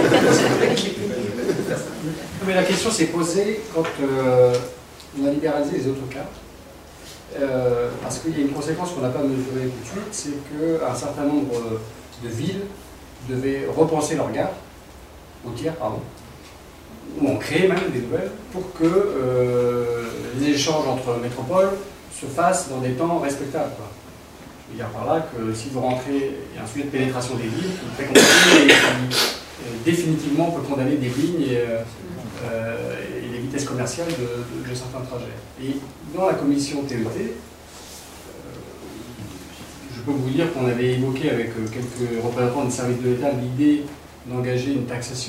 Mais la question s'est posée quand euh, on a libéralisé les autocars. Euh, parce qu'il y a une conséquence qu'on n'a pas mesurée tout de suite, c'est qu'un certain nombre de villes devaient repenser leur gare, routière, pardon, ou en créer même des nouvelles, pour que euh, les échanges entre métropoles se fassent dans des temps respectables, quoi. Je veux dire par là que si vous rentrez, il y a un sujet de pénétration des villes qui est très compliqué et qui euh, définitivement peut condamner des lignes et, euh, euh, et les vitesses commerciales de, de, de certains trajets. Et dans la commission T E T, euh, je peux vous dire qu'on avait évoqué avec quelques représentants des services de l'État l'idée d'engager une taxation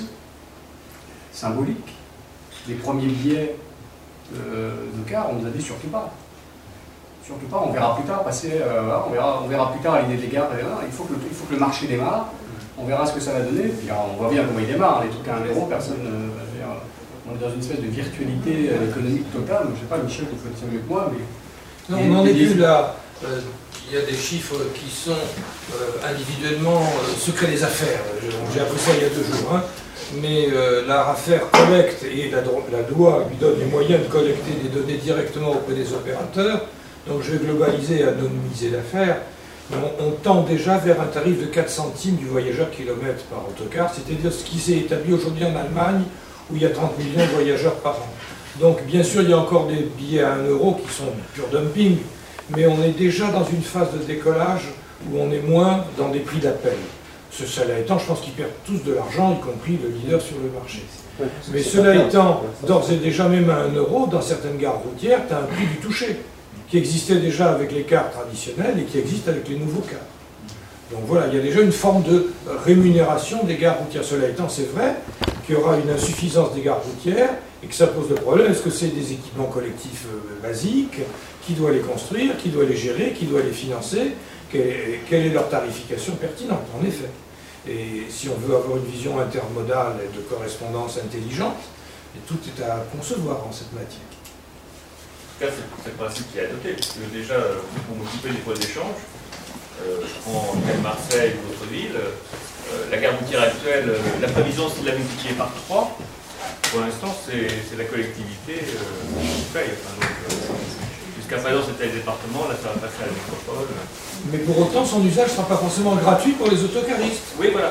symbolique. Les premiers billets euh, de car, on nous a dit surtout pas. Surtout pas, on verra plus tard passer, euh, on, verra, on verra plus tard l'idée des gares, il faut, que le, il faut que le marché démarre, on verra ce que ça va donner, puis on voit bien comment il démarre, les trucs à un euro, personne, euh, on est dans une espèce de virtualité euh, économique totale, je sais pas, Michel, vous faites ça mieux que moi, mais... Non, on n'en est plus là. Euh, il y a des chiffres qui sont euh, individuellement euh, secrets des affaires. J'ai appris ça il y a deux jours. Hein. Mais euh, la RAFER collecte et la, la loi lui donne les moyens de collecter des données directement auprès des opérateurs. Donc je vais globaliser et anonymiser l'affaire. On, on tend déjà vers un tarif de quatre centimes du voyageur kilomètre par autocar, c'est-à-dire ce qui s'est établi aujourd'hui en Allemagne, où il y a trente millions de voyageurs par an. Donc bien sûr, il y a encore des billets à un euro qui sont pur dumping, mais on est déjà dans une phase de décollage où on est moins dans des prix d'appel. Cela étant, je pense qu'ils perdent tous de l'argent, y compris le leader sur le marché. Mais cela étant, d'ores et déjà, même à un euro, dans certaines gares routières, tu as un prix du toucher, qui existait déjà avec les cars traditionnelles et qui existe avec les nouveaux cars. Donc voilà, il y a déjà une forme de rémunération des gares routières. Cela étant, c'est vrai qu'il y aura une insuffisance des gares routières et que ça pose le problème. Est-ce que c'est des équipements collectifs basiques? Qui doit les construire? Qui doit les gérer? Qui doit les financer? Quelle est leur tarification pertinente, en effet? Et si on veut avoir une vision intermodale et de correspondance intelligente, tout est à concevoir en cette matière. En tout cas, c'est le principe qui est adopté, parce que déjà, pour m'occuper des poids d'échange, euh, je prends Marseille ou d'autres villes, euh, la gare routière actuelle, euh, la prévision c'est de la multiplier par trois. Pour l'instant, c'est la collectivité euh, qui paye. Enfin, euh, Jusqu'à présent, c'était les départements, là, ça va passer à la métropole. Mais pour autant, son usage ne sera pas forcément gratuit pour les autocaristes. Oui, voilà.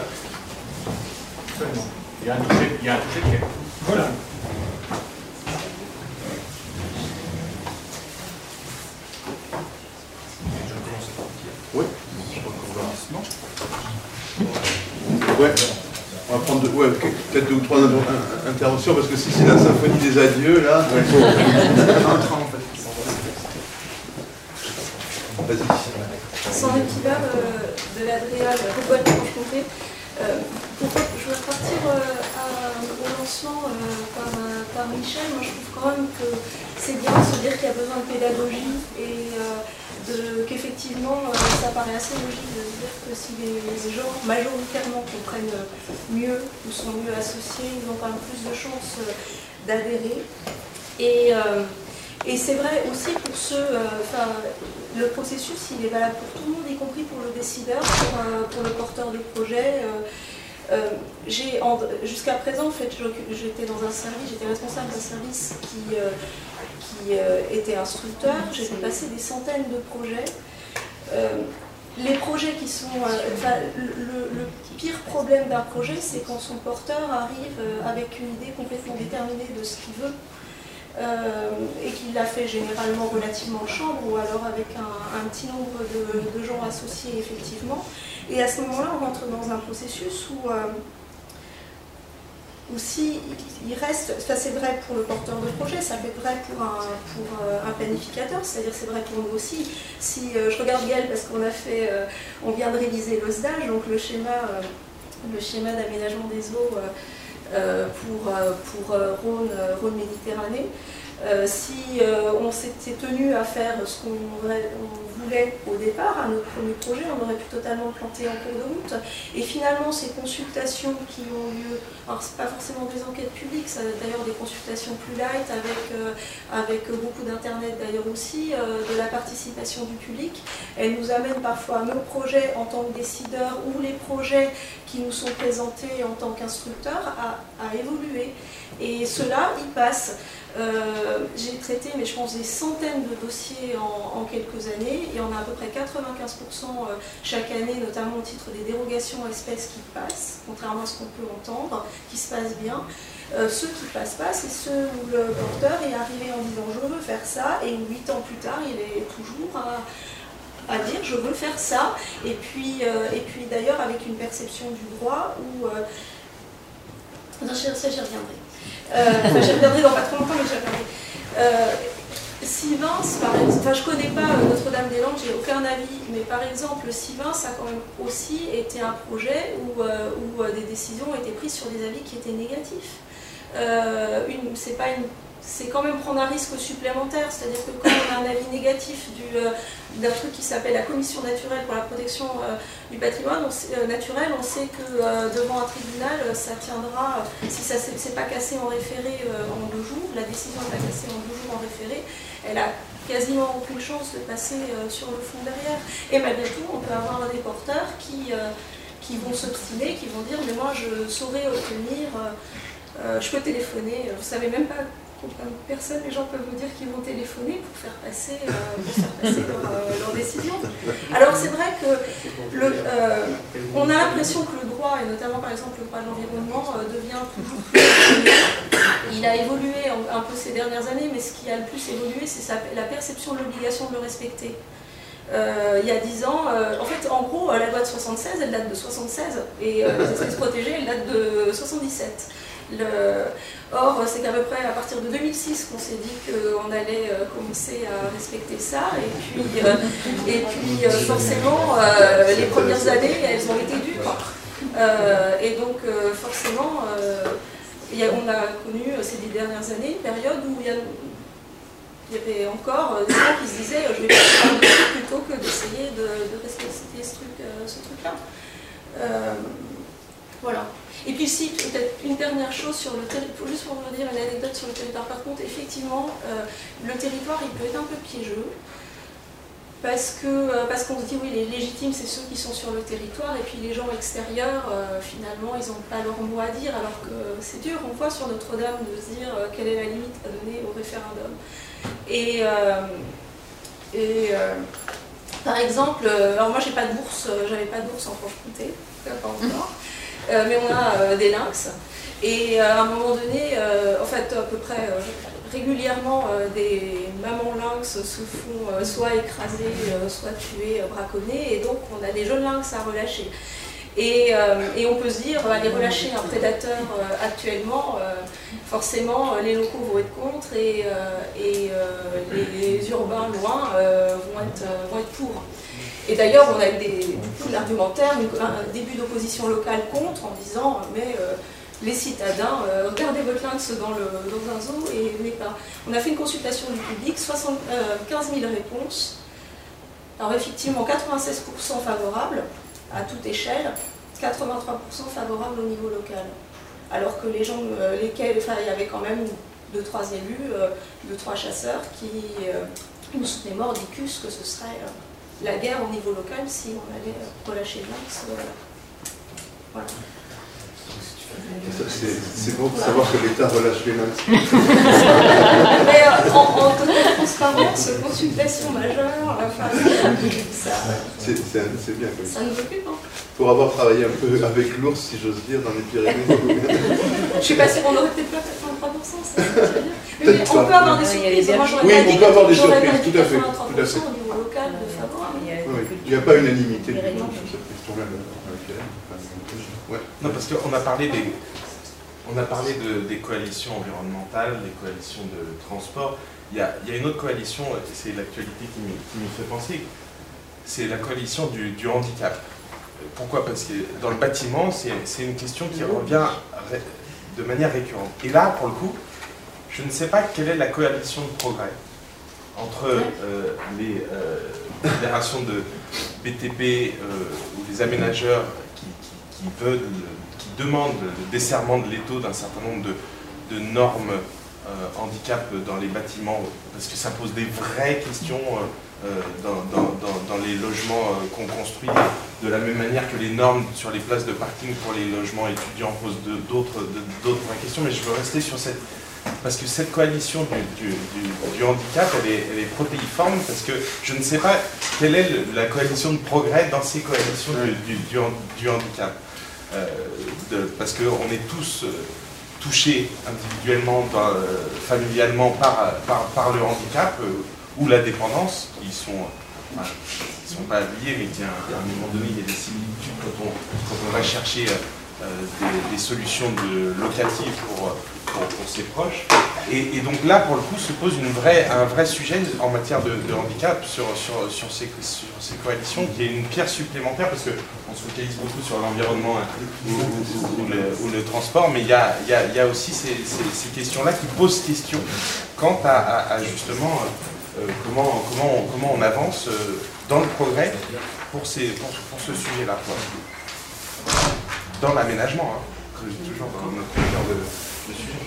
Absolument. Il y a un toucher, il y a un toucher de quai. Voilà. Oui. Ouais. On va prendre deux, ouais, peut-être deux ou trois interventions, parce que si c'est la symphonie des adieux, là... Ouais. Sans équivalent euh, de l'Adréal, Robotte Franche-Comté, euh, je vais repartir euh, à, au lancement euh, par, par Michel. Moi, je trouve quand même que c'est bien de se dire qu'il y a besoin de pédagogie et euh, qu'effectivement, euh, ça paraît assez logique de se dire que si les, les gens majoritairement comprennent mieux ou sont mieux associés, ils ont quand même plus de chances euh, d'adhérer. Et, euh, et c'est vrai aussi pour ceux, enfin, euh, le processus il est valable pour tout le monde, y compris pour le décideur, pour, euh, pour le porteur de projet. Euh, euh, Jusqu'à présent, en fait, j'étais dans un service, j'étais responsable d'un service qui, euh, qui euh, était instructeur. J'ai vu passer des centaines de projets. Euh, les projets qui sont... Euh, enfin, le, le pire problème d'un projet, c'est quand son porteur arrive avec une idée complètement déterminée de ce qu'il veut. Euh, et qu'il l'a fait généralement relativement en chambre ou alors avec un, un petit nombre de, de gens associés effectivement. Et à ce moment-là, on rentre dans un processus où, euh, où si il reste, ça c'est vrai pour le porteur de projet, ça peut être vrai pour un, pour un planificateur, c'est-à-dire c'est vrai pour nous aussi. Si euh, je regarde Gaël parce qu'on a fait, euh, on vient de réviser l'O S D A G, donc le schéma, euh, le schéma d'aménagement des eaux. Euh, Euh, pour, euh, pour euh, Rhône, euh, Rhône Méditerranée. Euh, si euh, on s'était tenu à faire ce qu'on voulait au départ, à notre premier projet, on aurait pu totalement planter en cours de route. Et finalement, ces consultations qui ont lieu, alors c'est pas forcément des enquêtes publiques, ça d'ailleurs des consultations plus light, avec, euh, avec beaucoup d'internet d'ailleurs aussi, euh, de la participation du public, elles nous amènent parfois nos projets en tant que décideurs ou les projets qui nous sont présentés en tant qu'instructeurs à, à évoluer. Et cela, y passe. Euh, j'ai traité, mais je pense, des centaines de dossiers en, en quelques années, et on a à peu près quatre-vingt-quinze pour cent chaque année, notamment au titre des dérogations espèces qui passent, contrairement à ce qu'on peut entendre, qui se passent bien. Euh, ceux qui ne passent pas, c'est ceux où le porteur est arrivé en disant je veux faire ça, et huit ans plus tard, il est toujours à, à dire je veux faire ça, et puis, euh, et puis d'ailleurs avec une perception du droit où... Euh, non, ça j'y reviendrai. Euh, enfin, j'y reviendrai dans pas trop longtemps, mais j'y reviendrai. Euh, Sivens, par exemple, enfin, je ne connais pas Notre-Dame-des-Landes, j'ai aucun avis, mais par exemple, Sivens a quand même aussi été un projet où, euh, où euh, des décisions ont été prises sur des avis qui étaient négatifs. Euh, une, c'est pas une c'est quand même prendre un risque supplémentaire, c'est-à-dire que quand on a un avis négatif du, euh, d'un truc qui s'appelle la Commission naturelle pour la protection euh, du patrimoine on sait, euh, naturel, on sait que euh, devant un tribunal, ça tiendra, euh, si ça ne s'est pas cassé en référé euh, en deux jours, la décision n'est pas cassée en deux jours en référé, elle a quasiment aucune chance de passer euh, sur le fond derrière. Et malgré tout, on peut avoir des porteurs qui, euh, qui vont s'obstiner, qui vont dire mais moi je saurais obtenir, euh, euh, je peux téléphoner, vous savez même pas personne, les gens peuvent vous dire qu'ils vont téléphoner pour faire passer, euh, pour faire passer leur, euh, leur décision. Alors c'est vrai que le, euh, on a l'impression que le droit, et notamment par exemple le droit de l'environnement, euh, devient toujours plus évolué. Il a évolué un, un peu ces dernières années, mais ce qui a le plus évolué, c'est la perception de l'obligation de le respecter. Euh, il y a dix ans, euh, en fait, en gros, la loi de soixante-seize, elle date de soixante-seize, et euh, les espèces protégées, elle date de soixante-dix-sept. Le... Or, c'est qu'à peu près à partir de deux mille six qu'on s'est dit qu'on allait euh, commencer à respecter ça, et puis, euh, et puis euh, forcément, euh, les premières années, elles ont été dures. Euh, et donc, euh, forcément, euh, y a, on a connu euh, ces dix dernières années une période où il y a... Il y avait encore des gens qui se disaient je vais faire un truc plutôt que d'essayer de, de respecter ce truc-là. Euh, ce truc euh, voilà. Et puis si, peut-être une dernière chose sur le territoire, juste pour vous dire une anecdote sur le territoire, par contre, effectivement, euh, le territoire il peut être un peu piégeux, parce que euh, parce qu'on se dit oui, les légitimes c'est ceux qui sont sur le territoire, et puis les gens extérieurs, euh, finalement, ils n'ont pas leur mot à dire, alors que c'est dur, on voit sur Notre-Dame de se dire euh, quelle est la limite à donner au référendum. Et, euh, et euh, par exemple, alors moi j'ai pas de bourse, j'avais pas de bourse en Franche-Comté, pas encore, euh, mais on a euh, des lynx, et euh, à un moment donné, euh, en fait à peu près euh, régulièrement euh, des mamans lynx se font euh, soit écraser, euh, soit tuer, euh, braconner, et donc on a des jeunes lynx à relâcher. Et, euh, et on peut se dire, aller relâcher un prédateur euh, actuellement, euh, forcément les locaux vont être contre, et, euh, et euh, les, les urbains loin euh, vont, être, euh, vont être pour. Et d'ailleurs on a eu des, beaucoup d'argumentaires, un début d'opposition locale contre, en disant mais euh, les citadins, euh, regardez votre lynx dans, le, dans un zoo et mais pas. On a fait une consultation du public, quinze mille réponses. Alors effectivement quatre-vingt-seize pour cent favorables à toute échelle, quatre-vingt-trois pour cent favorables au niveau local. Alors que les gens, euh, lesquels, enfin, il y avait quand même deux, trois élus, euh, deux, trois chasseurs qui euh, nous soutenaient mordicus que ce serait euh, la guerre au niveau local si on allait euh, relâcher le lynx. Euh, voilà. C'est bon de savoir que l'État relâche les lynx. Mais euh, en, en totale transparence, consultation majeure, enfin, ça... C'est bien comme ça. Ça nous occupe, hein. Pour avoir travaillé un peu avec l'ours, si j'ose dire, dans les Pyrénées. Je suis pas sûre, on aurait peut-être pas quatre-vingt-trois pour cent, ça veut dire. Mais on peut avoir des surprises. Moi, oui, on peut avoir des surprises, tout à fait. Tout à fait. Au niveau local, de favorable. Oui, il n'y a pas unanimité du tout sur cette question-là. Ouais. Non, parce qu'on a parlé des, on a parlé de, des coalitions environnementales, des coalitions de transport. Il y a, il y a une autre coalition, c'est l'actualité qui me fait penser, c'est la coalition du, du handicap. Pourquoi? Parce que dans le bâtiment, c'est une question qui revient de manière récurrente. Et là, pour le coup, je ne sais pas quelle est la coalition de progrès entre euh, les euh, fédérations de B T P euh, ou les aménageurs qui, qui, qui veulent, qui demandent le desserrement de l'étau d'un certain nombre de, de normes euh, handicap dans les bâtiments, parce que ça pose des vraies questions euh, dans, dans, dans, dans les logements euh, qu'on construit, de la même manière que les normes sur les places de parking pour les logements étudiants posent d'autres vraies questions, mais je veux rester sur cette... Parce que cette coalition du, du, du, du handicap, elle est, elle est protéiforme, parce que je ne sais pas quelle est le, la coalition de progrès dans ces coalitions du, du, du, du handicap. Euh, de, parce qu'on est tous euh, touchés individuellement, dans, euh, familialement par, par, par le handicap euh, ou la dépendance, qui sont, euh, enfin, qui sont pas liés, mais qui à un, à un moment donné, il y a des similitudes quand on, quand on va chercher euh, des, des solutions de, locatives pour... Pour, pour ses proches. Et, et donc là, pour le coup, se pose une vraie, un vrai sujet en matière de, de handicap sur, sur, sur, ces, sur ces coalitions, qui est une pierre supplémentaire, parce qu'on se focalise beaucoup sur l'environnement ou, ou, ou, le, ou le transport, mais il y a, y a, y a aussi ces, ces, ces questions-là qui posent question quant à, à, à justement euh, comment, comment, on, comment on avance euh, dans le progrès pour, ces, pour, pour ce sujet-là. Dans l'aménagement, hein, toujours dans notre cœur de... sujet.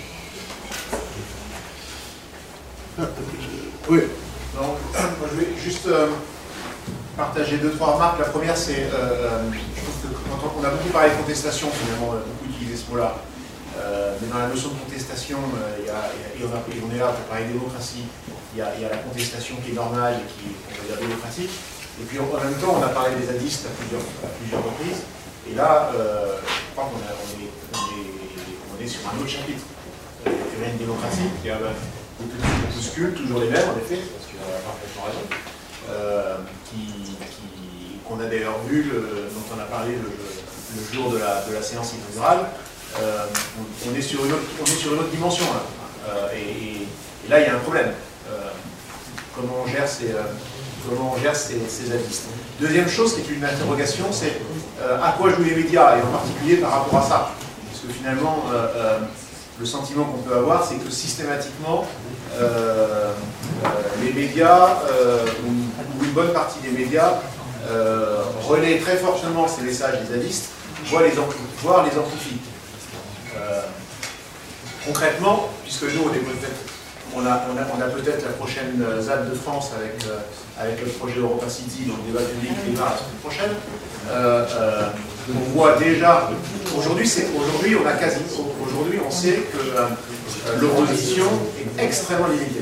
Oui, donc moi je vais juste euh, partager deux, trois remarques. La première, c'est, euh, je trouve que quand on, on a beaucoup parlé de contestation, finalement, on a beaucoup utilisé ce mot-là, euh, mais dans la notion de contestation, euh, y a, et, on a, et on est là pour parler de démocratie, il y, y a la contestation qui est normale et qui est, on va dire, démocratique, et puis en, en même temps, on a parlé des zadistes à plusieurs, à plusieurs reprises, et là, euh, je crois qu'on on est, on est on est sur un autre chapitre. Il y a une démocratie, qui a des petits groupuscules, toujours les mêmes en effet, parce qu'il a parfaitement raison, euh, qui, qui, qu'on a d'ailleurs vu, le, dont on a parlé le, le jour de la, de la séance inaugurale. Euh, on, on, est sur une autre, on est sur une autre dimension là. Euh, et, et, et là il y a un problème. Euh, comment on gère ces, euh, comment on gère ces, ces zadistes. Deuxième chose qui est une interrogation, c'est euh, à quoi jouent les médias, et en particulier par rapport à ça. Parce que finalement, euh, euh, le sentiment qu'on peut avoir, c'est que systématiquement, euh, euh, les médias, euh, ou, ou une bonne partie des médias, euh, relaient très fortement ces messages des zadistes, voire les, voire les amplifient. Euh, concrètement, puisque nous, on est peut-être, on a, on a, on a peut-être la prochaine Z A D de France avec, euh, avec le projet Europa City, donc le débat public qui démarre la semaine prochaine. Euh, euh, on voit déjà, aujourd'hui, aujourd'hui on a quasi, aujourd'hui on sait que euh, l'opposition est extrêmement limitée.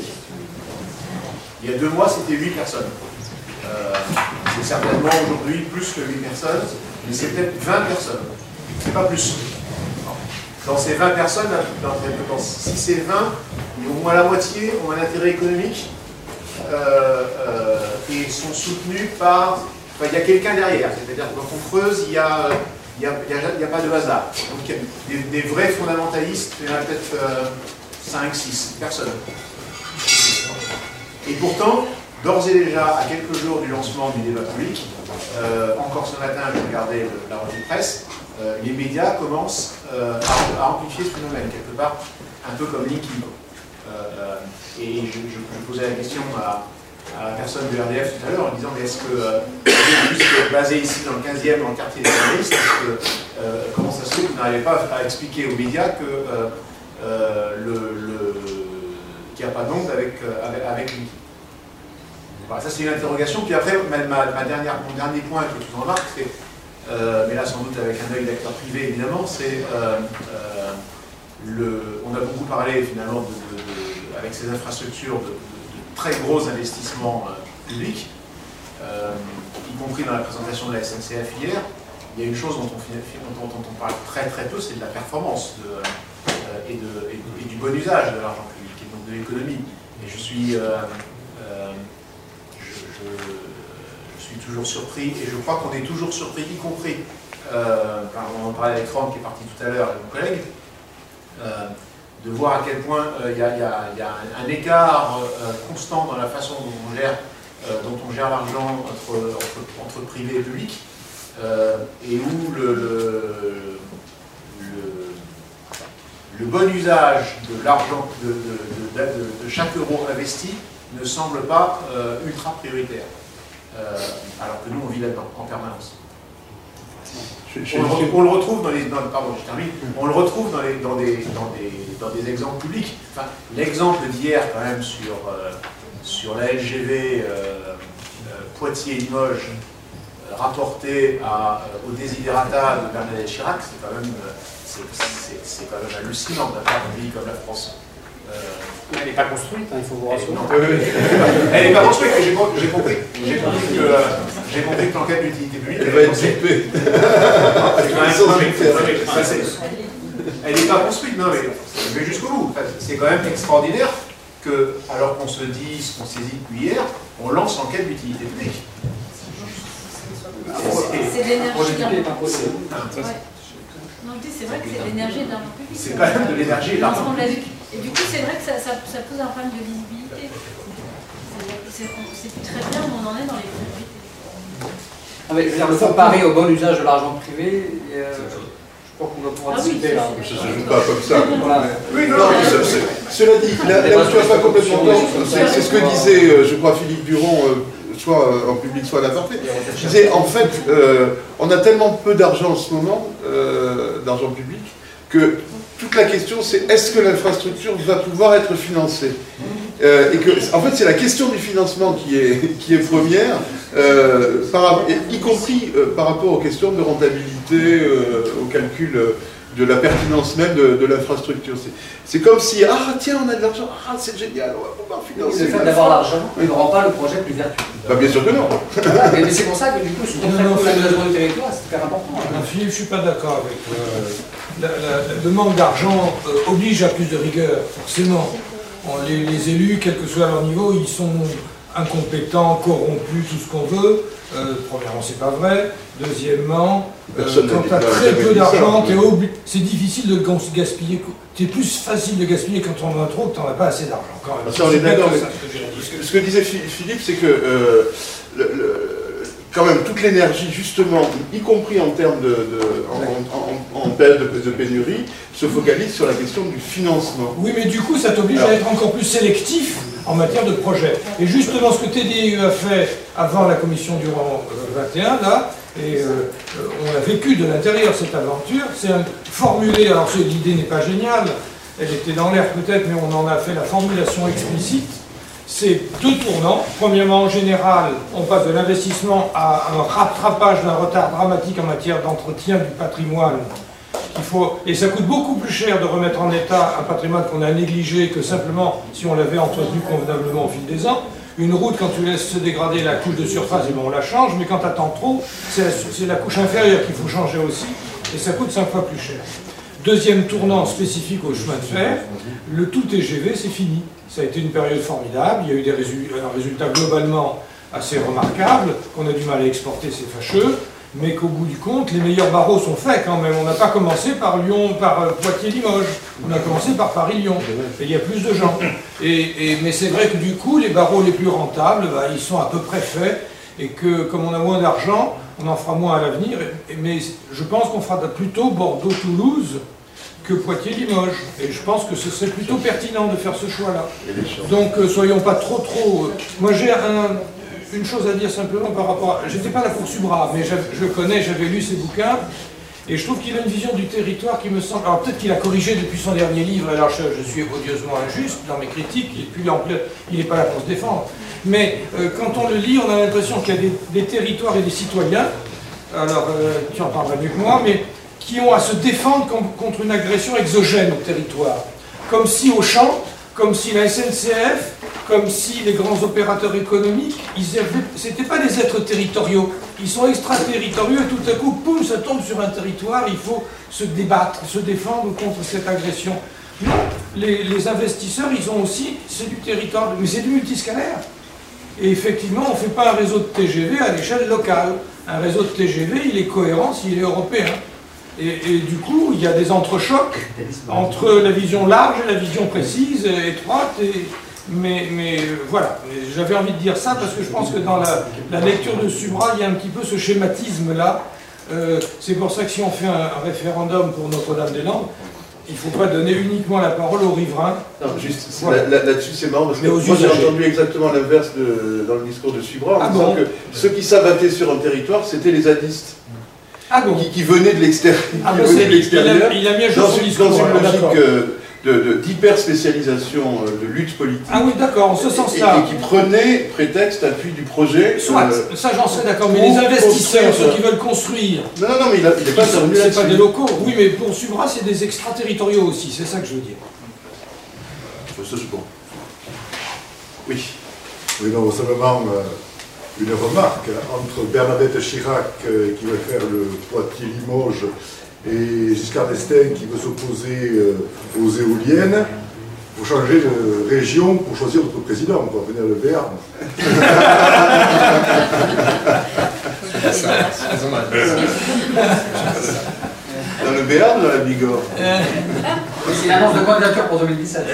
Il y a deux mois, c'était huit personnes. Euh, c'est certainement aujourd'hui plus que huit personnes, mais c'est peut-être vingt personnes. C'est pas plus. Dans ces vingt personnes, dans, dans, si c'est vingt, au moins la moitié ont un intérêt économique euh, euh, et sont soutenus par... Enfin, il y a quelqu'un derrière, c'est-à-dire que quand on creuse, il n'y a, il y a, il y a pas de hasard. Donc il y a des, des vrais fondamentalistes, il y en a peut-être euh, cinq, six personnes. Et pourtant, d'ores et déjà, à quelques jours du lancement du débat public, euh, encore ce matin, je regardais le, la revue de presse, euh, les médias commencent euh, à, à amplifier ce phénomène, quelque part, un peu comme LinkedIn. Euh, et je, je, je posais la question à, à la personne de R D F tout à l'heure en disant mais est-ce que, euh, puisque basé ici dans le quinzième, dans le quartier des journalistes, que, euh, comment ça se fait que vous n'arrivez pas à expliquer aux médias que euh, euh, le, le, qu'il n'y a pas d'onde avec, euh, avec, avec LinkedIn. Voilà, ça c'est une interrogation. Puis après, ma, ma, ma dernière, mon dernier point qui est une remarque, c'est, euh, mais là sans doute avec un œil d'acteur privé évidemment, c'est euh, euh, le, on a beaucoup parlé finalement de, de, de, avec ces infrastructures de, de, de très gros investissements euh, publics, euh, y compris dans la présentation de la S N C F hier. Il y a une chose dont on, dont on parle très très peu, c'est de la performance de, euh, et, de, et, de, et du bon usage de l'argent public, et donc de l'économie. Et je suis, euh, euh, je, je, je suis toujours surpris, et je crois qu'on est toujours surpris, y compris, euh, on en parlait avec Ron qui est parti tout à l'heure, avec mon collègue, Euh, de voir à quel point il euh, y, y, y a un, un écart euh, constant dans la façon dont on gère, euh, dont on gère l'argent entre, entre, entre privé et public, euh, et où le, le, le, le bon usage de l'argent, de, de, de, de, de chaque euro investi ne semble pas euh, ultra prioritaire. Euh, alors que nous, on vit là-dedans, en permanence. On le, on le retrouve dans les... Dans, pardon, je termine. On le retrouve dans, les, dans, des, dans, des, dans des exemples publics. Enfin, l'exemple d'hier, quand même, sur, euh, sur la L G V euh, euh, Poitiers-Limoges, euh, rapporté à, euh, au desiderata de Bernadette Chirac, c'est quand même... Euh, c'est quand même hallucinant de la part d'un pays comme la France. Euh, elle n'est pas construite, hein, il faut vous rassurer. Elle n'est pas construite, mais j'ai compris, compris que, euh, j'ai compris que l'enquête d'utilité publique, elle va être zippée. Elle n'est pas construite, non, mais je vais jusqu'au bout. C'est quand même extraordinaire que, alors qu'on se dit ce qu'on saisit depuis hier, on lance l'enquête d'utilité publique. C'est de l'énergie d'un Non, je dis, c'est vrai que c'est de l'énergie et de l'argent public. C'est quand même de l'énergie et de l'argent public. Et du coup, c'est vrai que ça, ça, ça pose un problème de visibilité. C'est plus très bien où on en est dans les priorités. Ah mais, je veux dire, le comparer au bon usage de l'argent privé, euh, je crois qu'on va pouvoir ah discuter oui, là. Ça ne se joue pas comme ça. Voilà. Oui, non, non, mais ce, ce, cela dit, là, là où tu n'as pas complètement tort, c'est ce que disait, euh, je crois, Philippe Duron, euh, soit euh, en public, soit à la portée. Je disais, en fait, euh, on a tellement peu d'argent en ce moment, euh, d'argent public, que toute la question, c'est est-ce que l'infrastructure va pouvoir être financée euh, et que, en fait, c'est la question du financement qui est, qui est première, euh, par, y compris euh, par rapport aux questions de rentabilité, euh, au calcul euh, de la pertinence même de, de l'infrastructure. C'est comme si, ah tiens, on a de l'argent, ah c'est génial, on va pouvoir financer. Le fait d'avoir l'argent ne rend pas le projet plus vertueux. Bah, bien sûr que non. mais mais c'est pour ça que du coup, sur l'aménagement du territoire, c'est super important. Non, Philippe, je ne suis pas d'accord avec toi. La, la, le manque d'argent euh, oblige à plus de rigueur, forcément. On, les, les élus, quel que soit leur niveau, ils sont incompétents, corrompus, tout ce qu'on veut. Euh, premièrement, c'est pas vrai. Deuxièmement, euh, quand tu as très peu d'argent, c'est difficile de gaspiller. C'est plus facile de gaspiller quand on en a trop que tu n'en as pas assez d'argent. Quand même. Ça, on est d'accord. Ce, ce que disait Philippe, c'est que euh, le, le, quand même toute l'énergie, justement, y compris en termes de, de en, en, en, en période de, de pénurie, se focalise sur la question du financement. Oui, mais du coup, ça t'oblige à être encore plus sélectif en matière de projet. Et justement, ce que T D I E a fait avant la commission Durand vingt et un, là, et euh, on a vécu de l'intérieur cette aventure, c'est formuler, alors l'idée n'est pas géniale, elle était dans l'air peut-être, mais on en a fait la formulation explicite. C'est deux tournants. Premièrement, en général, on passe de l'investissement à un rattrapage d'un retard dramatique en matière d'entretien du patrimoine. Il faut, et ça coûte beaucoup plus cher de remettre en état un patrimoine qu'on a négligé que simplement si on l'avait entretenu convenablement au fil des ans. Une route, quand tu laisses se dégrader la couche de surface, et ben on la change, mais quand tu attends trop, c'est la, la couche inférieure qu'il faut changer aussi, et ça coûte cinq fois plus cher. Deuxième tournant spécifique au chemin de fer, le tout T G V, c'est fini. Ça a été une période formidable, il y a eu des résultats, un résultat globalement assez remarquable, qu'on a du mal à exporter, c'est fâcheux, mais qu'au bout du compte, les meilleurs barreaux sont faits quand même. On n'a pas commencé par Lyon, par euh, Poitiers-Limoges, on a commencé par Paris-Lyon, et il y a plus de gens. Et, et, mais c'est vrai que du coup, les barreaux les plus rentables, bah, ils sont à peu près faits, et que comme on a moins d'argent, on en fera moins à l'avenir, mais je pense qu'on fera plutôt Bordeaux-Toulouse que Poitiers-Limoges. Et je pense que ce serait plutôt pertinent de faire ce choix-là. Donc euh, soyons pas trop trop... Euh, moi j'ai un, une chose à dire simplement par rapport à... J'étais pas là pour Subra, mais je le connais, j'avais lu ses bouquins, et je trouve qu'il a une vision du territoire qui me semble... Alors peut-être qu'il a corrigé depuis son dernier livre, alors je, je suis odieusement injuste dans mes critiques, et puis il n'est pas là pour se défendre. Mais euh, quand on le lit, on a l'impression qu'il y a des, des territoires et des citoyens, alors euh, tu en parleras mieux que moi, mais qui ont à se défendre contre une agression exogène au territoire. Comme si Auchan, comme si la S N C F, comme si les grands opérateurs économiques, ce n'étaient pas des êtres territoriaux. Ils sont extraterritoriaux et tout à coup, poum, ça tombe sur un territoire, il faut se débattre, se défendre contre cette agression. Non, les, les investisseurs, ils ont aussi, c'est du territoire, mais c'est du multiscalaire. Et effectivement, on ne fait pas un réseau de T G V à l'échelle locale. Un réseau de T G V, il est cohérent s'il est européen. Et, et du coup, il y a des entrechocs entre la vision large et la vision précise, étroite. Et, mais, mais voilà, j'avais envie de dire ça parce que je pense que dans la, la lecture de Subra, il y a un petit peu ce schématisme-là. Euh, c'est pour ça que si on fait un, un référendum pour Notre-Dame-des-Landes, il ne faut pas donner uniquement la parole aux riverains. Non, juste, voilà. là, là-dessus c'est marrant, parce que Mais aux moi j'ai usagers. entendu exactement l'inverse de- dans le discours de Subra, en Ah disant bon que ceux qui s'abattaient sur un territoire, c'était les zadistes. Ah bon qui, qui venaient de l'extérieur. Ah qui bah venaient c'est- de l'extérieur, il a- il a mis à jour dans son une, discours, dans une alors, d'accord. logique euh, de, de, d'hyper-spécialisation, euh, de lutte politique. Ah oui, d'accord, en ce Et- sens-là. Et, qui prenait prétexte, appui du projet. Soit, euh, ça j'en serais d'accord, mais pour les investisseurs, construire- ceux qui veulent construire. Non, non, non, mais il n'est pas intervenu C'est là-dessus. pas des locaux, oui, mais pour Subra, c'est des extraterritoriaux aussi, c'est ça que je veux dire. Ça, c'est bon. Oui. Oui, non, simplement euh, une remarque. Entre Bernadette Chirac, euh, qui veut faire le Poitiers-Limoges, et Giscard d'Estaing, qui veut s'opposer euh, aux éoliennes, il faut changer de région pour choisir notre président, on va venir le Béarn. Dans le Béarn, dans la Bigorre. C'est l'annonce de candidature pour deux mille dix-sept.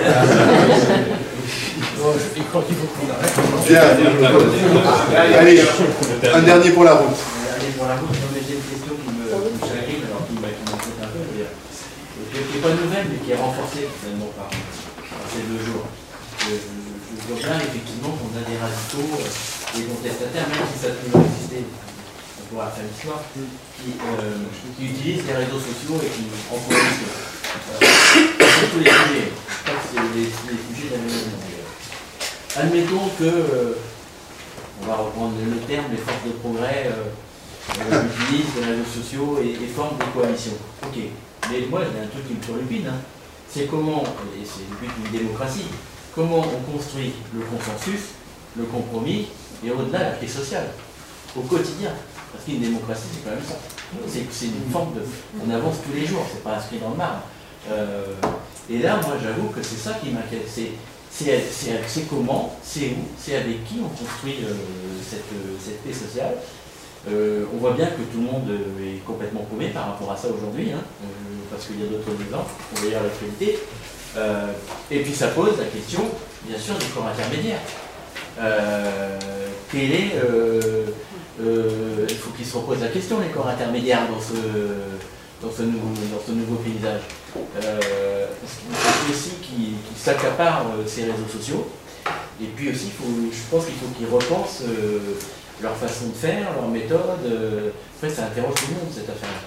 Bon, je crois qu'il faut qu'on arrête. Bien. Allez, un dernier pour la route. Un dernier pour la route, non, mais j'ai une question qui me, qui me chagrine, alors qui m'a- qui m'inquiète un peu, je veux dire, qui n'est pas nouvelle, mais qui est renforcée finalement par, par ces deux jours. Je, je, je vois bien effectivement qu'on a des radicaux, euh, des contestataires, même si ça a toujours existé, on pourra faire l'histoire, qui, euh, qui utilisent les réseaux sociaux et qui en politique. Euh, sur tous les sujets, je crois que c'est les, les sujets d'aménagement. Admettons que, euh, on va reprendre le terme, les forces de progrès euh, euh, utilisent les réseaux sociaux et, et forment des coalitions. Ok, mais moi il y a un truc qui me turlupine, hein. C'est comment, et c'est le but d'une démocratie, comment on construit le consensus, le compromis et au-delà la paix sociale, au quotidien. Parce qu'une démocratie c'est quand même ça. C'est c'est une forme de... On avance tous les jours, c'est pas inscrit dans le marbre. Euh, et là moi j'avoue que c'est ça qui m'inquiète. C'est C'est c'est- c'est comment, c'est où, c'est avec qui on construit euh, cette, euh, cette paix sociale. Euh, on voit bien que tout le monde euh, est complètement paumé par rapport à ça aujourd'hui, hein, euh, parce qu'il y a d'autres exemples, on va dire l'actualité. Euh, et puis ça pose la question, bien sûr, du corps intermédiaire. Euh, quel est, euh, euh, il faut qu'ils se reposent la question, les corps intermédiaires dans ce, dans ce, nouveau, dans ce nouveau paysage. Euh, parce qu'il faut aussi qu'ils qu'ils s'accaparent euh, ces réseaux sociaux. Et puis aussi, il faut, je pense qu'il faut qu'ils repensent euh, leur façon de faire, leur méthode. Euh, en fait, ça interroge tout le monde, cette affaire-là.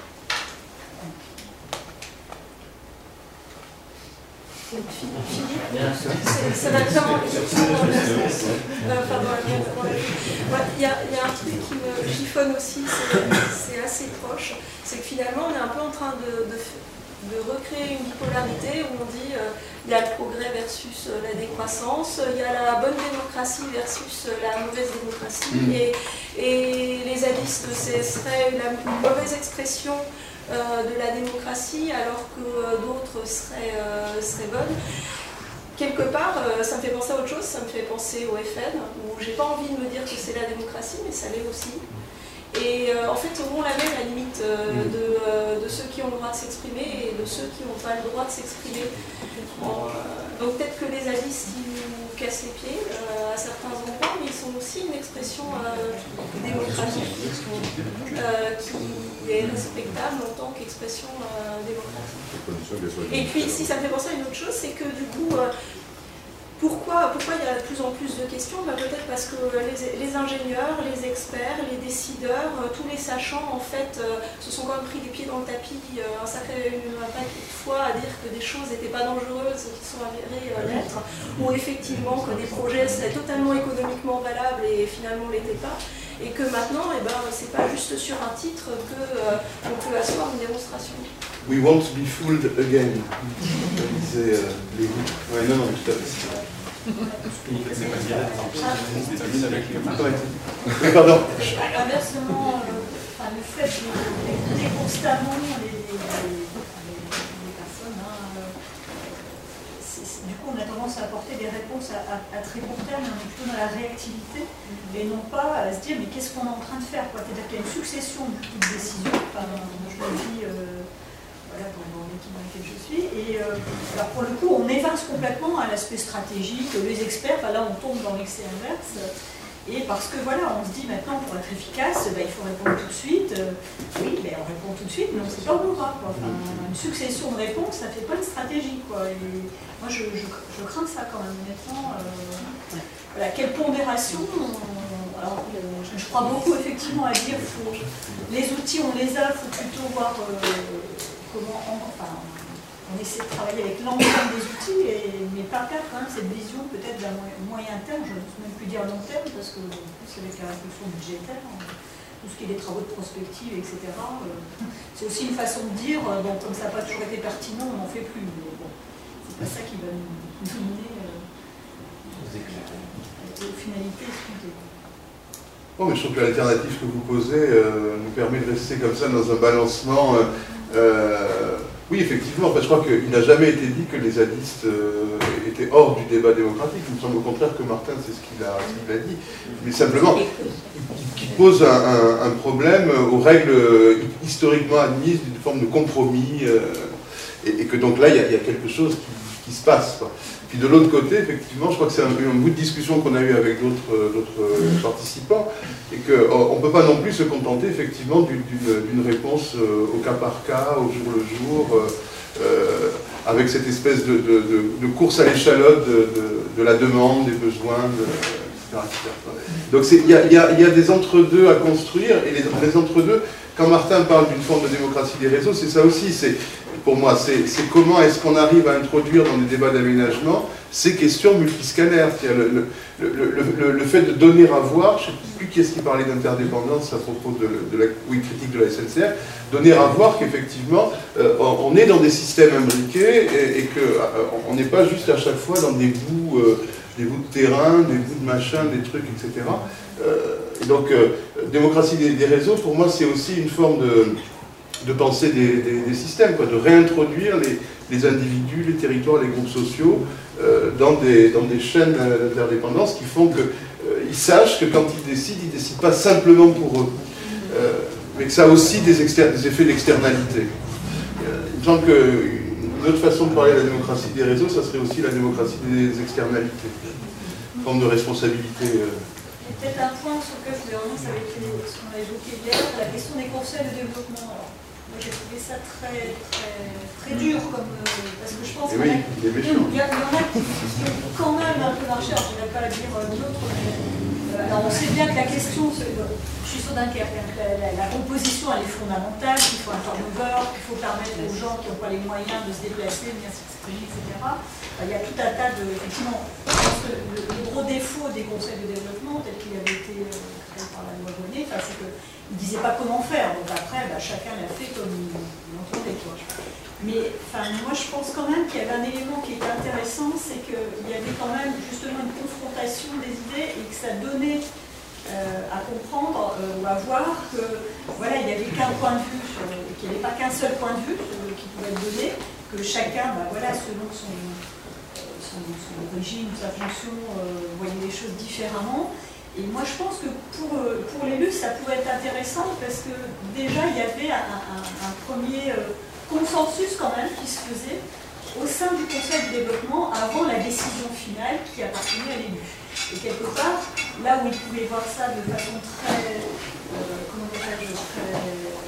Bien sûr. C'est- Ça va vraiment exactement dans le même sens. Euh, enfin, dans la même- dans la- Ouais, Il y, a- il y a un truc qui me chiffonne aussi, c'est c'est assez proche, c'est que finalement on est un peu en train de, de, de recréer une bipolarité où on dit euh, il y a le progrès versus euh, la décroissance, il y a la bonne démocratie versus euh, la mauvaise démocratie, Mm. et, et les zadistes, ce serait la une mauvaise expression euh, de la démocratie, alors que euh, d'autres seraient, euh, seraient bonnes. Quelque part, euh, ça me fait penser à autre chose, ça me fait penser au F N, où j'ai pas envie de me dire que c'est la démocratie, mais ça l'est aussi. Et euh, en fait, on la met à la limite euh, de, euh, de ceux qui ont le droit de s'exprimer et de ceux qui n'ont pas le droit de s'exprimer. Bon, euh, donc peut-être que les zadistes, ils nous cassent les pieds euh, à certains endroits, mais ils sont aussi une expression euh, démocratique euh, qui est respectable en tant qu'expression euh, démocratique. Et puis, si ça me fait penser à une autre chose, c'est que du coup, euh, pourquoi, pourquoi il y a de plus en plus de questions? Bah, peut-être parce que les, les ingénieurs, les experts, les décideurs, euh, tous les sachants, en fait, euh, se sont quand même pris les pieds dans le tapis euh, un sacré une, un paquet de fois à dire que des choses n'étaient pas dangereuses, qui sont avérées euh, l'être, ou effectivement que des projets seraient totalement économiquement valables et finalement ne l'étaient pas. Et que maintenant, eh ben, c'est pas juste sur un titre qu'on euh, peut asseoir une démonstration. We won't be fooled again. Comme disaient euh, les goûts. Ouais, non, non, tout à fait. C'est vrai. C'est pas direct. C'est terminé avec les mains. Oui, pardon. Inversement, euh, enfin, le fait d'écouter constamment les, les, les, les personnes, hein, euh, c'est- c'est- du coup on a tendance à apporter des réponses à, à, à très court terme, on est plutôt dans la réactivité et non pas à se dire mais qu'est-ce qu'on est en train de faire, quoi. C'est-à-dire qu'il y a une succession de petites décisions, enfin, moi je le dis euh, voilà, dans, dans l'équipe dans laquelle je suis, et euh, alors pour le coup on évince complètement à l'aspect stratégique, les experts, enfin, là on tombe dans l'excès inverse. Et parce que voilà, on se dit maintenant pour être efficace, ben, il faut répondre tout de suite. Euh, oui, ben, on répond tout de suite, mais on ne sait pas où on va. Quoi. Enfin, une succession de réponses, ça ne fait pas une stratégie. Quoi. Et moi, je, je, je crains ça quand même, honnêtement. Euh, voilà, quelle pondération on, alors, euh, je, je crois beaucoup effectivement à dire faut, les outils, on les a, il faut plutôt voir euh, comment. On, enfin, on essaie de travailler avec l'ensemble des outils, et, mais pas perdre quand même cette vision peut-être d'un moyen terme, je ne sais même plus dire long terme, parce que c'est avec la réflexion budgétaire, tout ce qui est des travaux de prospective, et cetera. Euh, c'est aussi une façon de dire, euh, bon, comme ça n'a pas toujours été pertinent, on n'en fait plus. Mais bon, c'est pas ça qui va nous dominer euh, aux finalités escomptées. Bon, mais je trouve que l'alternative que vous posez euh, nous permet de rester comme ça dans un balancement. Euh, euh, oui, effectivement, parce que je crois qu'il n'a jamais été dit que les zadistes euh, étaient hors du débat démocratique. Il me semble au contraire que Martin, c'est ce qu'il a, qu a dit. Mais simplement, qui pose un, un, un problème aux règles historiquement admises d'une forme de compromis. Euh, et, et que donc là, il y, y a quelque chose qui, qui se passe, quoi. Puis de l'autre côté, effectivement, je crois que c'est un, un bout de discussion qu'on a eu avec d'autres participants, et qu'on ne peut pas non plus se contenter effectivement d'une réponse au cas par cas, au jour le jour, euh, avec cette espèce de, de, de, de course à l'échalote de, de, de la demande, des besoins, de, et cetera, et cetera. Donc il y a, y, a, y a des entre-deux à construire, et les, les entre-deux, quand Martin parle d'une forme de démocratie des réseaux, c'est ça aussi, c'est... Pour moi, c'est comment est-ce qu'on arrive à introduire dans des débats d'aménagement ces questions multiscalaires, c'est-à-dire le, le, le, le, le fait de donner à voir, je ne sais plus qui est-ce qui parlait d'interdépendance à propos de, de la oui, critique de la S N C F, donner à voir qu'effectivement, euh, on est dans des systèmes imbriqués et, et qu'on euh, n'est pas juste à chaque fois dans des bouts, euh, des bouts de terrain, des bouts de machin, des trucs, et cetera. Euh, et donc, euh, démocratie des, des réseaux, pour moi, c'est aussi une forme de... de penser des, des, des systèmes, quoi, de réintroduire les, les individus, les territoires, les groupes sociaux euh, dans, des, dans des chaînes d'interdépendance qui font qu'ils euh, sachent que quand ils décident, ils ne décident pas simplement pour eux, euh, mais que ça a aussi des, des effets d'externalité. Euh, il me semble qu'une autre façon de parler de la démocratie des réseaux, ça serait aussi la démocratie des externalités, une forme de responsabilité. Euh, Peut-être un point sur lequel je voulais revenir, ça avait été ce qu'on a évoqué hier, la question des conseils de développement. Alors, moi j'ai trouvé ça très, très, très dur, comme, euh, parce que je pense qu'il oui, y, y, y en a qui sont quand même un peu marché, alors je ne vais pas dire euh, d'autres, mais euh, alors on sait bien que la question, je suis sur Dunkerque, la, la, la composition elle est fondamentale, qu'il faut un turnover, qu'il faut permettre aux gens qui n'ont pas les moyens de se déplacer, de venir s'exprimer, et cetera. Il y a tout un tas de, effectivement, je pense que le, le gros défaut des conseils de développement, tel qu'il avait été euh, créé par la loi Bonnet, enfin, c'est qu'ils ne disaient pas comment faire, donc après, bah, chacun l'a fait comme il, il entendait. Quoi. Mais enfin, moi, je pense quand même qu'il y avait un élément qui était intéressant, c'est qu'il y avait quand même justement une confrontation des idées et que ça donnait euh, à comprendre euh, ou à voir que voilà, il n'y avait qu'un point de vue, qu'il n'y avait pas qu'un seul point de vue euh, qui pouvait être donné, que chacun, bah, voilà, selon son... Son, son origine, sa fonction, euh, voyait les choses différemment. Et moi, je pense que pour, euh, pour l'élu, ça pouvait être intéressant parce que déjà, il y avait un, un, un premier euh, consensus quand même qui se faisait au sein du Conseil de développement avant la décision finale qui appartenait à l'élu. Et quelque part, là où il pouvait voir ça de façon très, euh, comment dirais-je, très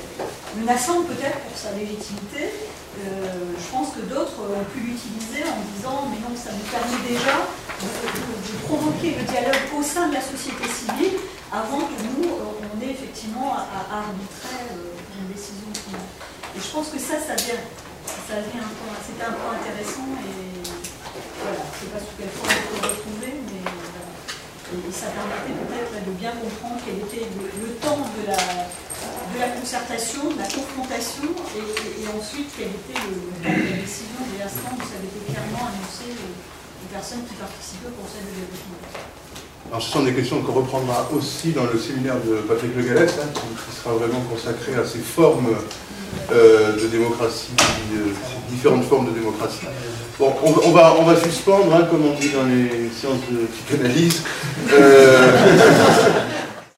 menaçante peut-être pour sa légitimité, Euh, je pense que d'autres ont pu l'utiliser en disant mais non, ça nous permet déjà de, de, de provoquer le dialogue au sein de la société civile avant que nous, on ait effectivement à, à arbitrer euh, une décision finale. Et je pense que ça, ça vient, ça vient un point, c'était un point intéressant et voilà, je ne sais pas sous quelle forme on peut le retrouver, mais voilà. Et, et ça permettait peut-être de bien comprendre quel était le, le temps de la de la concertation, de la confrontation, et, et, et ensuite quelle était le, la décision de l'instant où ça avait été clairement annoncé aux personnes qui participaient au Conseil de développement. Alors ce sont des questions qu'on reprendra aussi dans le séminaire de Patrick Le Gallès, hein, qui sera vraiment consacré à ces formes euh, de démocratie, euh, ces différentes formes de démocratie. Bon, on, on, va, on va suspendre, hein, comme on dit dans les séances de psychanalyse. Euh,